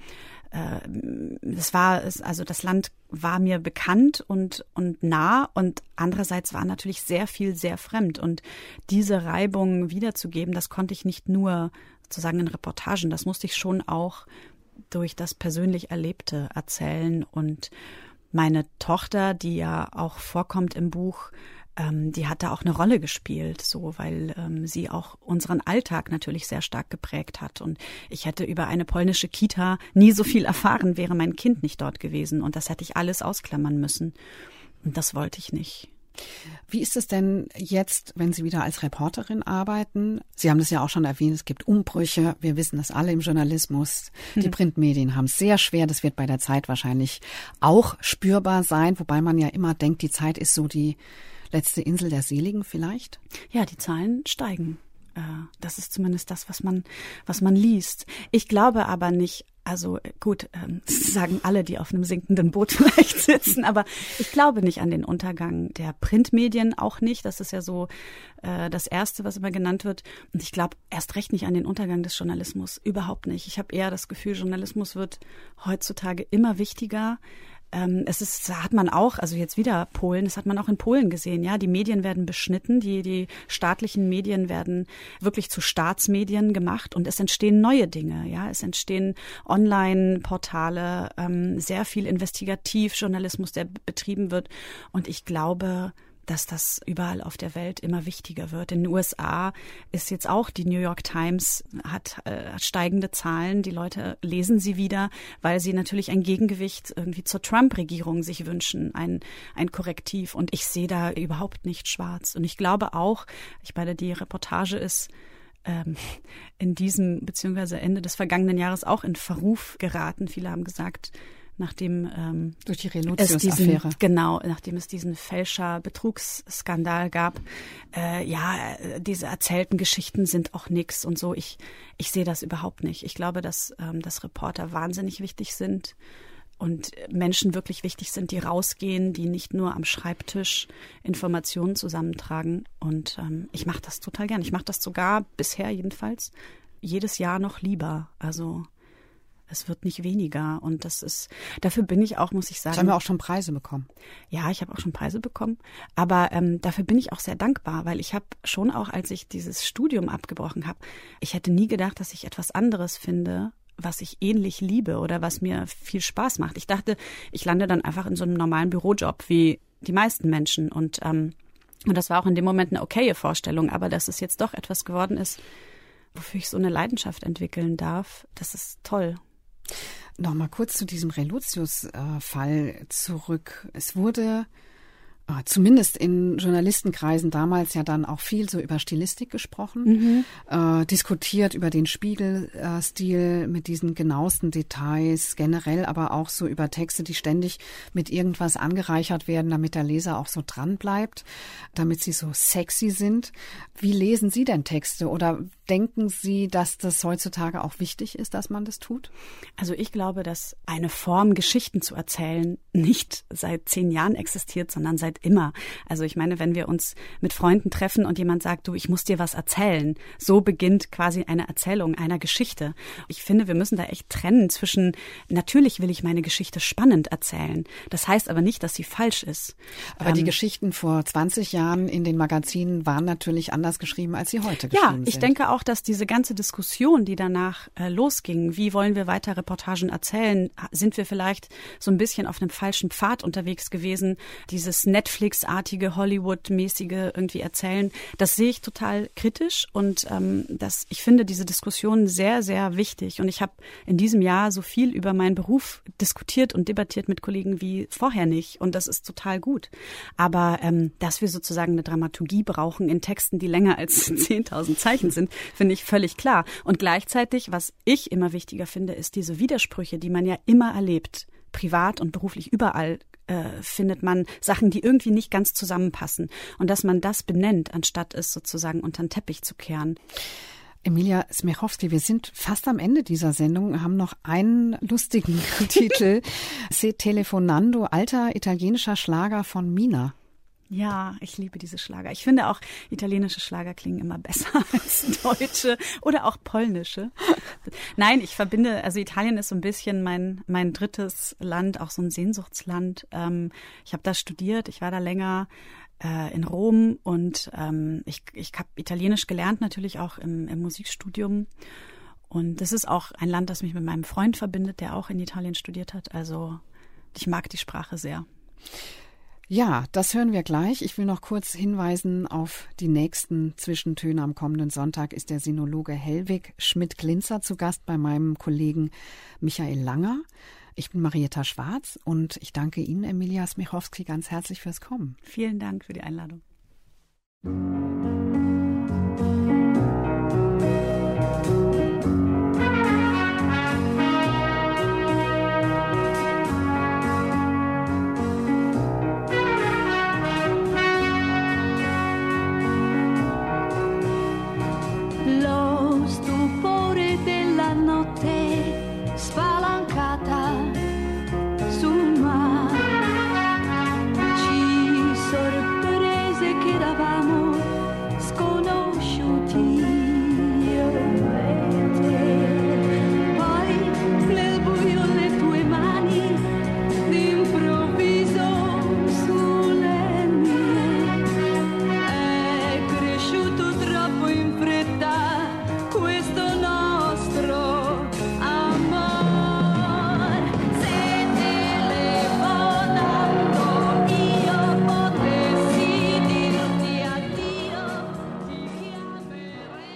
äh, es war, also das Land war mir bekannt und, und nah und andererseits war natürlich sehr viel sehr fremd und diese Reibung wiederzugeben, das konnte ich nicht nur sozusagen in Reportagen, das musste ich schon auch durch das persönlich Erlebte erzählen und meine Tochter, die ja auch vorkommt im Buch, ähm, die hat da auch eine Rolle gespielt, so, weil ähm, sie auch unseren Alltag natürlich sehr stark geprägt hat. Und ich hätte über eine polnische Kita nie so viel erfahren, wäre mein Kind nicht dort gewesen. Und das hätte ich alles ausklammern müssen. Und das wollte ich nicht. Wie ist es denn jetzt, wenn Sie wieder als Reporterin arbeiten? Sie haben das ja auch schon erwähnt, es gibt Umbrüche. Wir wissen das alle im Journalismus. Die mhm. Printmedien haben es sehr schwer. Das wird bei der Zeit wahrscheinlich auch spürbar sein, wobei man ja immer denkt, die Zeit ist so die letzte Insel der Seligen vielleicht? Ja, die Zahlen steigen. Das ist zumindest das, was man, was man liest. Ich glaube aber nicht, also gut, ähm, das sagen alle, die auf einem sinkenden Boot vielleicht sitzen, aber ich glaube nicht an den Untergang der Printmedien, auch nicht. Das ist ja so äh, das Erste, was immer genannt wird. Und ich glaube erst recht nicht an den Untergang des Journalismus, überhaupt nicht. Ich habe eher das Gefühl, Journalismus wird heutzutage immer wichtiger. Ähm, es ist, hat man auch, also jetzt wieder Polen, das hat man auch in Polen gesehen, ja, die Medien werden beschnitten, die, die staatlichen Medien werden wirklich zu Staatsmedien gemacht und es entstehen neue Dinge, ja, es entstehen Online-Portale, ähm, sehr viel Investigativjournalismus, der betrieben wird und ich glaube, dass das überall auf der Welt immer wichtiger wird. In den U S A ist jetzt auch die New York Times, hat, äh, hat steigende Zahlen. Die Leute lesen sie wieder, weil sie natürlich ein Gegengewicht irgendwie zur Trump-Regierung sich wünschen, ein, ein Korrektiv. Und ich sehe da überhaupt nicht schwarz. Und ich glaube auch, ich meine, die Reportage ist ähm, in diesem, beziehungsweise Ende des vergangenen Jahres auch in Verruf geraten. Viele haben gesagt, nachdem ähm, durch die Relotius-Affäre. Genau, nachdem es diesen Fälscher-Betrugsskandal gab. Äh, ja, diese erzählten Geschichten sind auch nix und so. Ich ich sehe das überhaupt nicht. Ich glaube, dass ähm, dass Reporter wahnsinnig wichtig sind und Menschen wirklich wichtig sind, die rausgehen, die nicht nur am Schreibtisch Informationen zusammentragen. Und ähm, ich mache das total gern. Ich mache das sogar bisher jedenfalls jedes Jahr noch lieber. Also es wird nicht weniger und das ist, dafür bin ich auch, muss ich sagen. Sie haben ja auch schon Preise bekommen. Ja, ich habe auch schon Preise bekommen, aber ähm, dafür bin ich auch sehr dankbar, weil ich habe schon auch, als ich dieses Studium abgebrochen habe, ich hätte nie gedacht, dass ich etwas anderes finde, was ich ähnlich liebe oder was mir viel Spaß macht. Ich dachte, ich lande dann einfach in so einem normalen Bürojob wie die meisten Menschen und ähm, und das war auch in dem Moment eine okaye Vorstellung, aber dass es jetzt doch etwas geworden ist, wofür ich so eine Leidenschaft entwickeln darf, das ist toll. Noch mal kurz zu diesem Relotius-Fall zurück. Es wurde äh, zumindest in Journalistenkreisen damals ja dann auch viel so über Stilistik gesprochen, mhm. äh, diskutiert über den Spiegelstil mit diesen genauesten Details, generell aber auch so über Texte, die ständig mit irgendwas angereichert werden, damit der Leser auch so dran bleibt, damit sie so sexy sind. Wie lesen Sie denn Texte oder denken Sie, dass das heutzutage auch wichtig ist, dass man das tut? Also ich glaube, dass eine Form, Geschichten zu erzählen, nicht seit zehn Jahren existiert, sondern seit immer. Also ich meine, wenn wir uns mit Freunden treffen und jemand sagt, du, ich muss dir was erzählen, so beginnt quasi eine Erzählung einer Geschichte. Ich finde, wir müssen da echt trennen zwischen, natürlich will ich meine Geschichte spannend erzählen. Das heißt aber nicht, dass sie falsch ist. Aber ähm, die Geschichten vor zwanzig Jahren in den Magazinen waren natürlich anders geschrieben, als sie heute geschrieben sind. Ja, ich denke auch, dass diese ganze Diskussion, die danach äh, losging, wie wollen wir weiter Reportagen erzählen, sind wir vielleicht so ein bisschen auf einem falschen Pfad unterwegs gewesen, dieses Netflix-artige, Hollywood-mäßige irgendwie erzählen, das sehe ich total kritisch und ähm, das, ich finde diese Diskussion sehr, sehr wichtig und ich habe in diesem Jahr so viel über meinen Beruf diskutiert und debattiert mit Kollegen wie vorher nicht und das ist total gut. Aber ähm, dass wir sozusagen eine Dramaturgie brauchen in Texten, die länger als zehntausend Zeichen sind, finde ich völlig klar. Und gleichzeitig, was ich immer wichtiger finde, ist diese Widersprüche, die man ja immer erlebt, privat und beruflich überall äh, findet man Sachen, die irgendwie nicht ganz zusammenpassen. Und dass man das benennt, anstatt es sozusagen unter den Teppich zu kehren. Emilia Smechowski, wir sind fast am Ende dieser Sendung, haben noch einen lustigen Titel. Se telefonando, alter italienischer Schlager von Mina. Ja, ich liebe diese Schlager. Ich finde auch, italienische Schlager klingen immer besser als deutsche oder auch polnische. Nein, ich verbinde, also Italien ist so ein bisschen mein mein drittes Land, auch so ein Sehnsuchtsland. Ähm, ich habe da studiert, ich war da länger äh, in Rom und ähm, ich, ich habe Italienisch gelernt, natürlich auch im, im Musikstudium. Und das ist auch ein Land, das mich mit meinem Freund verbindet, der auch in Italien studiert hat. Also ich mag die Sprache sehr. Ja, das hören wir gleich. Ich will noch kurz hinweisen auf die nächsten Zwischentöne. Am kommenden Sonntag ist der Sinologe Hellwig Schmidt-Glinzer zu Gast bei meinem Kollegen Michael Langer. Ich bin Marietta Schwarz und ich danke Ihnen, Emilia Smechowski, ganz herzlich fürs Kommen. Vielen Dank für die Einladung. Lo stupore della notte spalancata sul mare ci sorprese che eravamo sconosciuti io e te. Poi nel buio le tue mani d'improvviso sulle mie è cresciuto troppo in fretta questo nostro amor. Se telefonando io potessi dirti addio, ti chiamerei.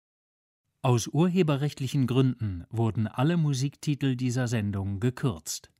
Aus urheberrechtlichen Gründen wurden alle Musiktitel dieser Sendung gekürzt.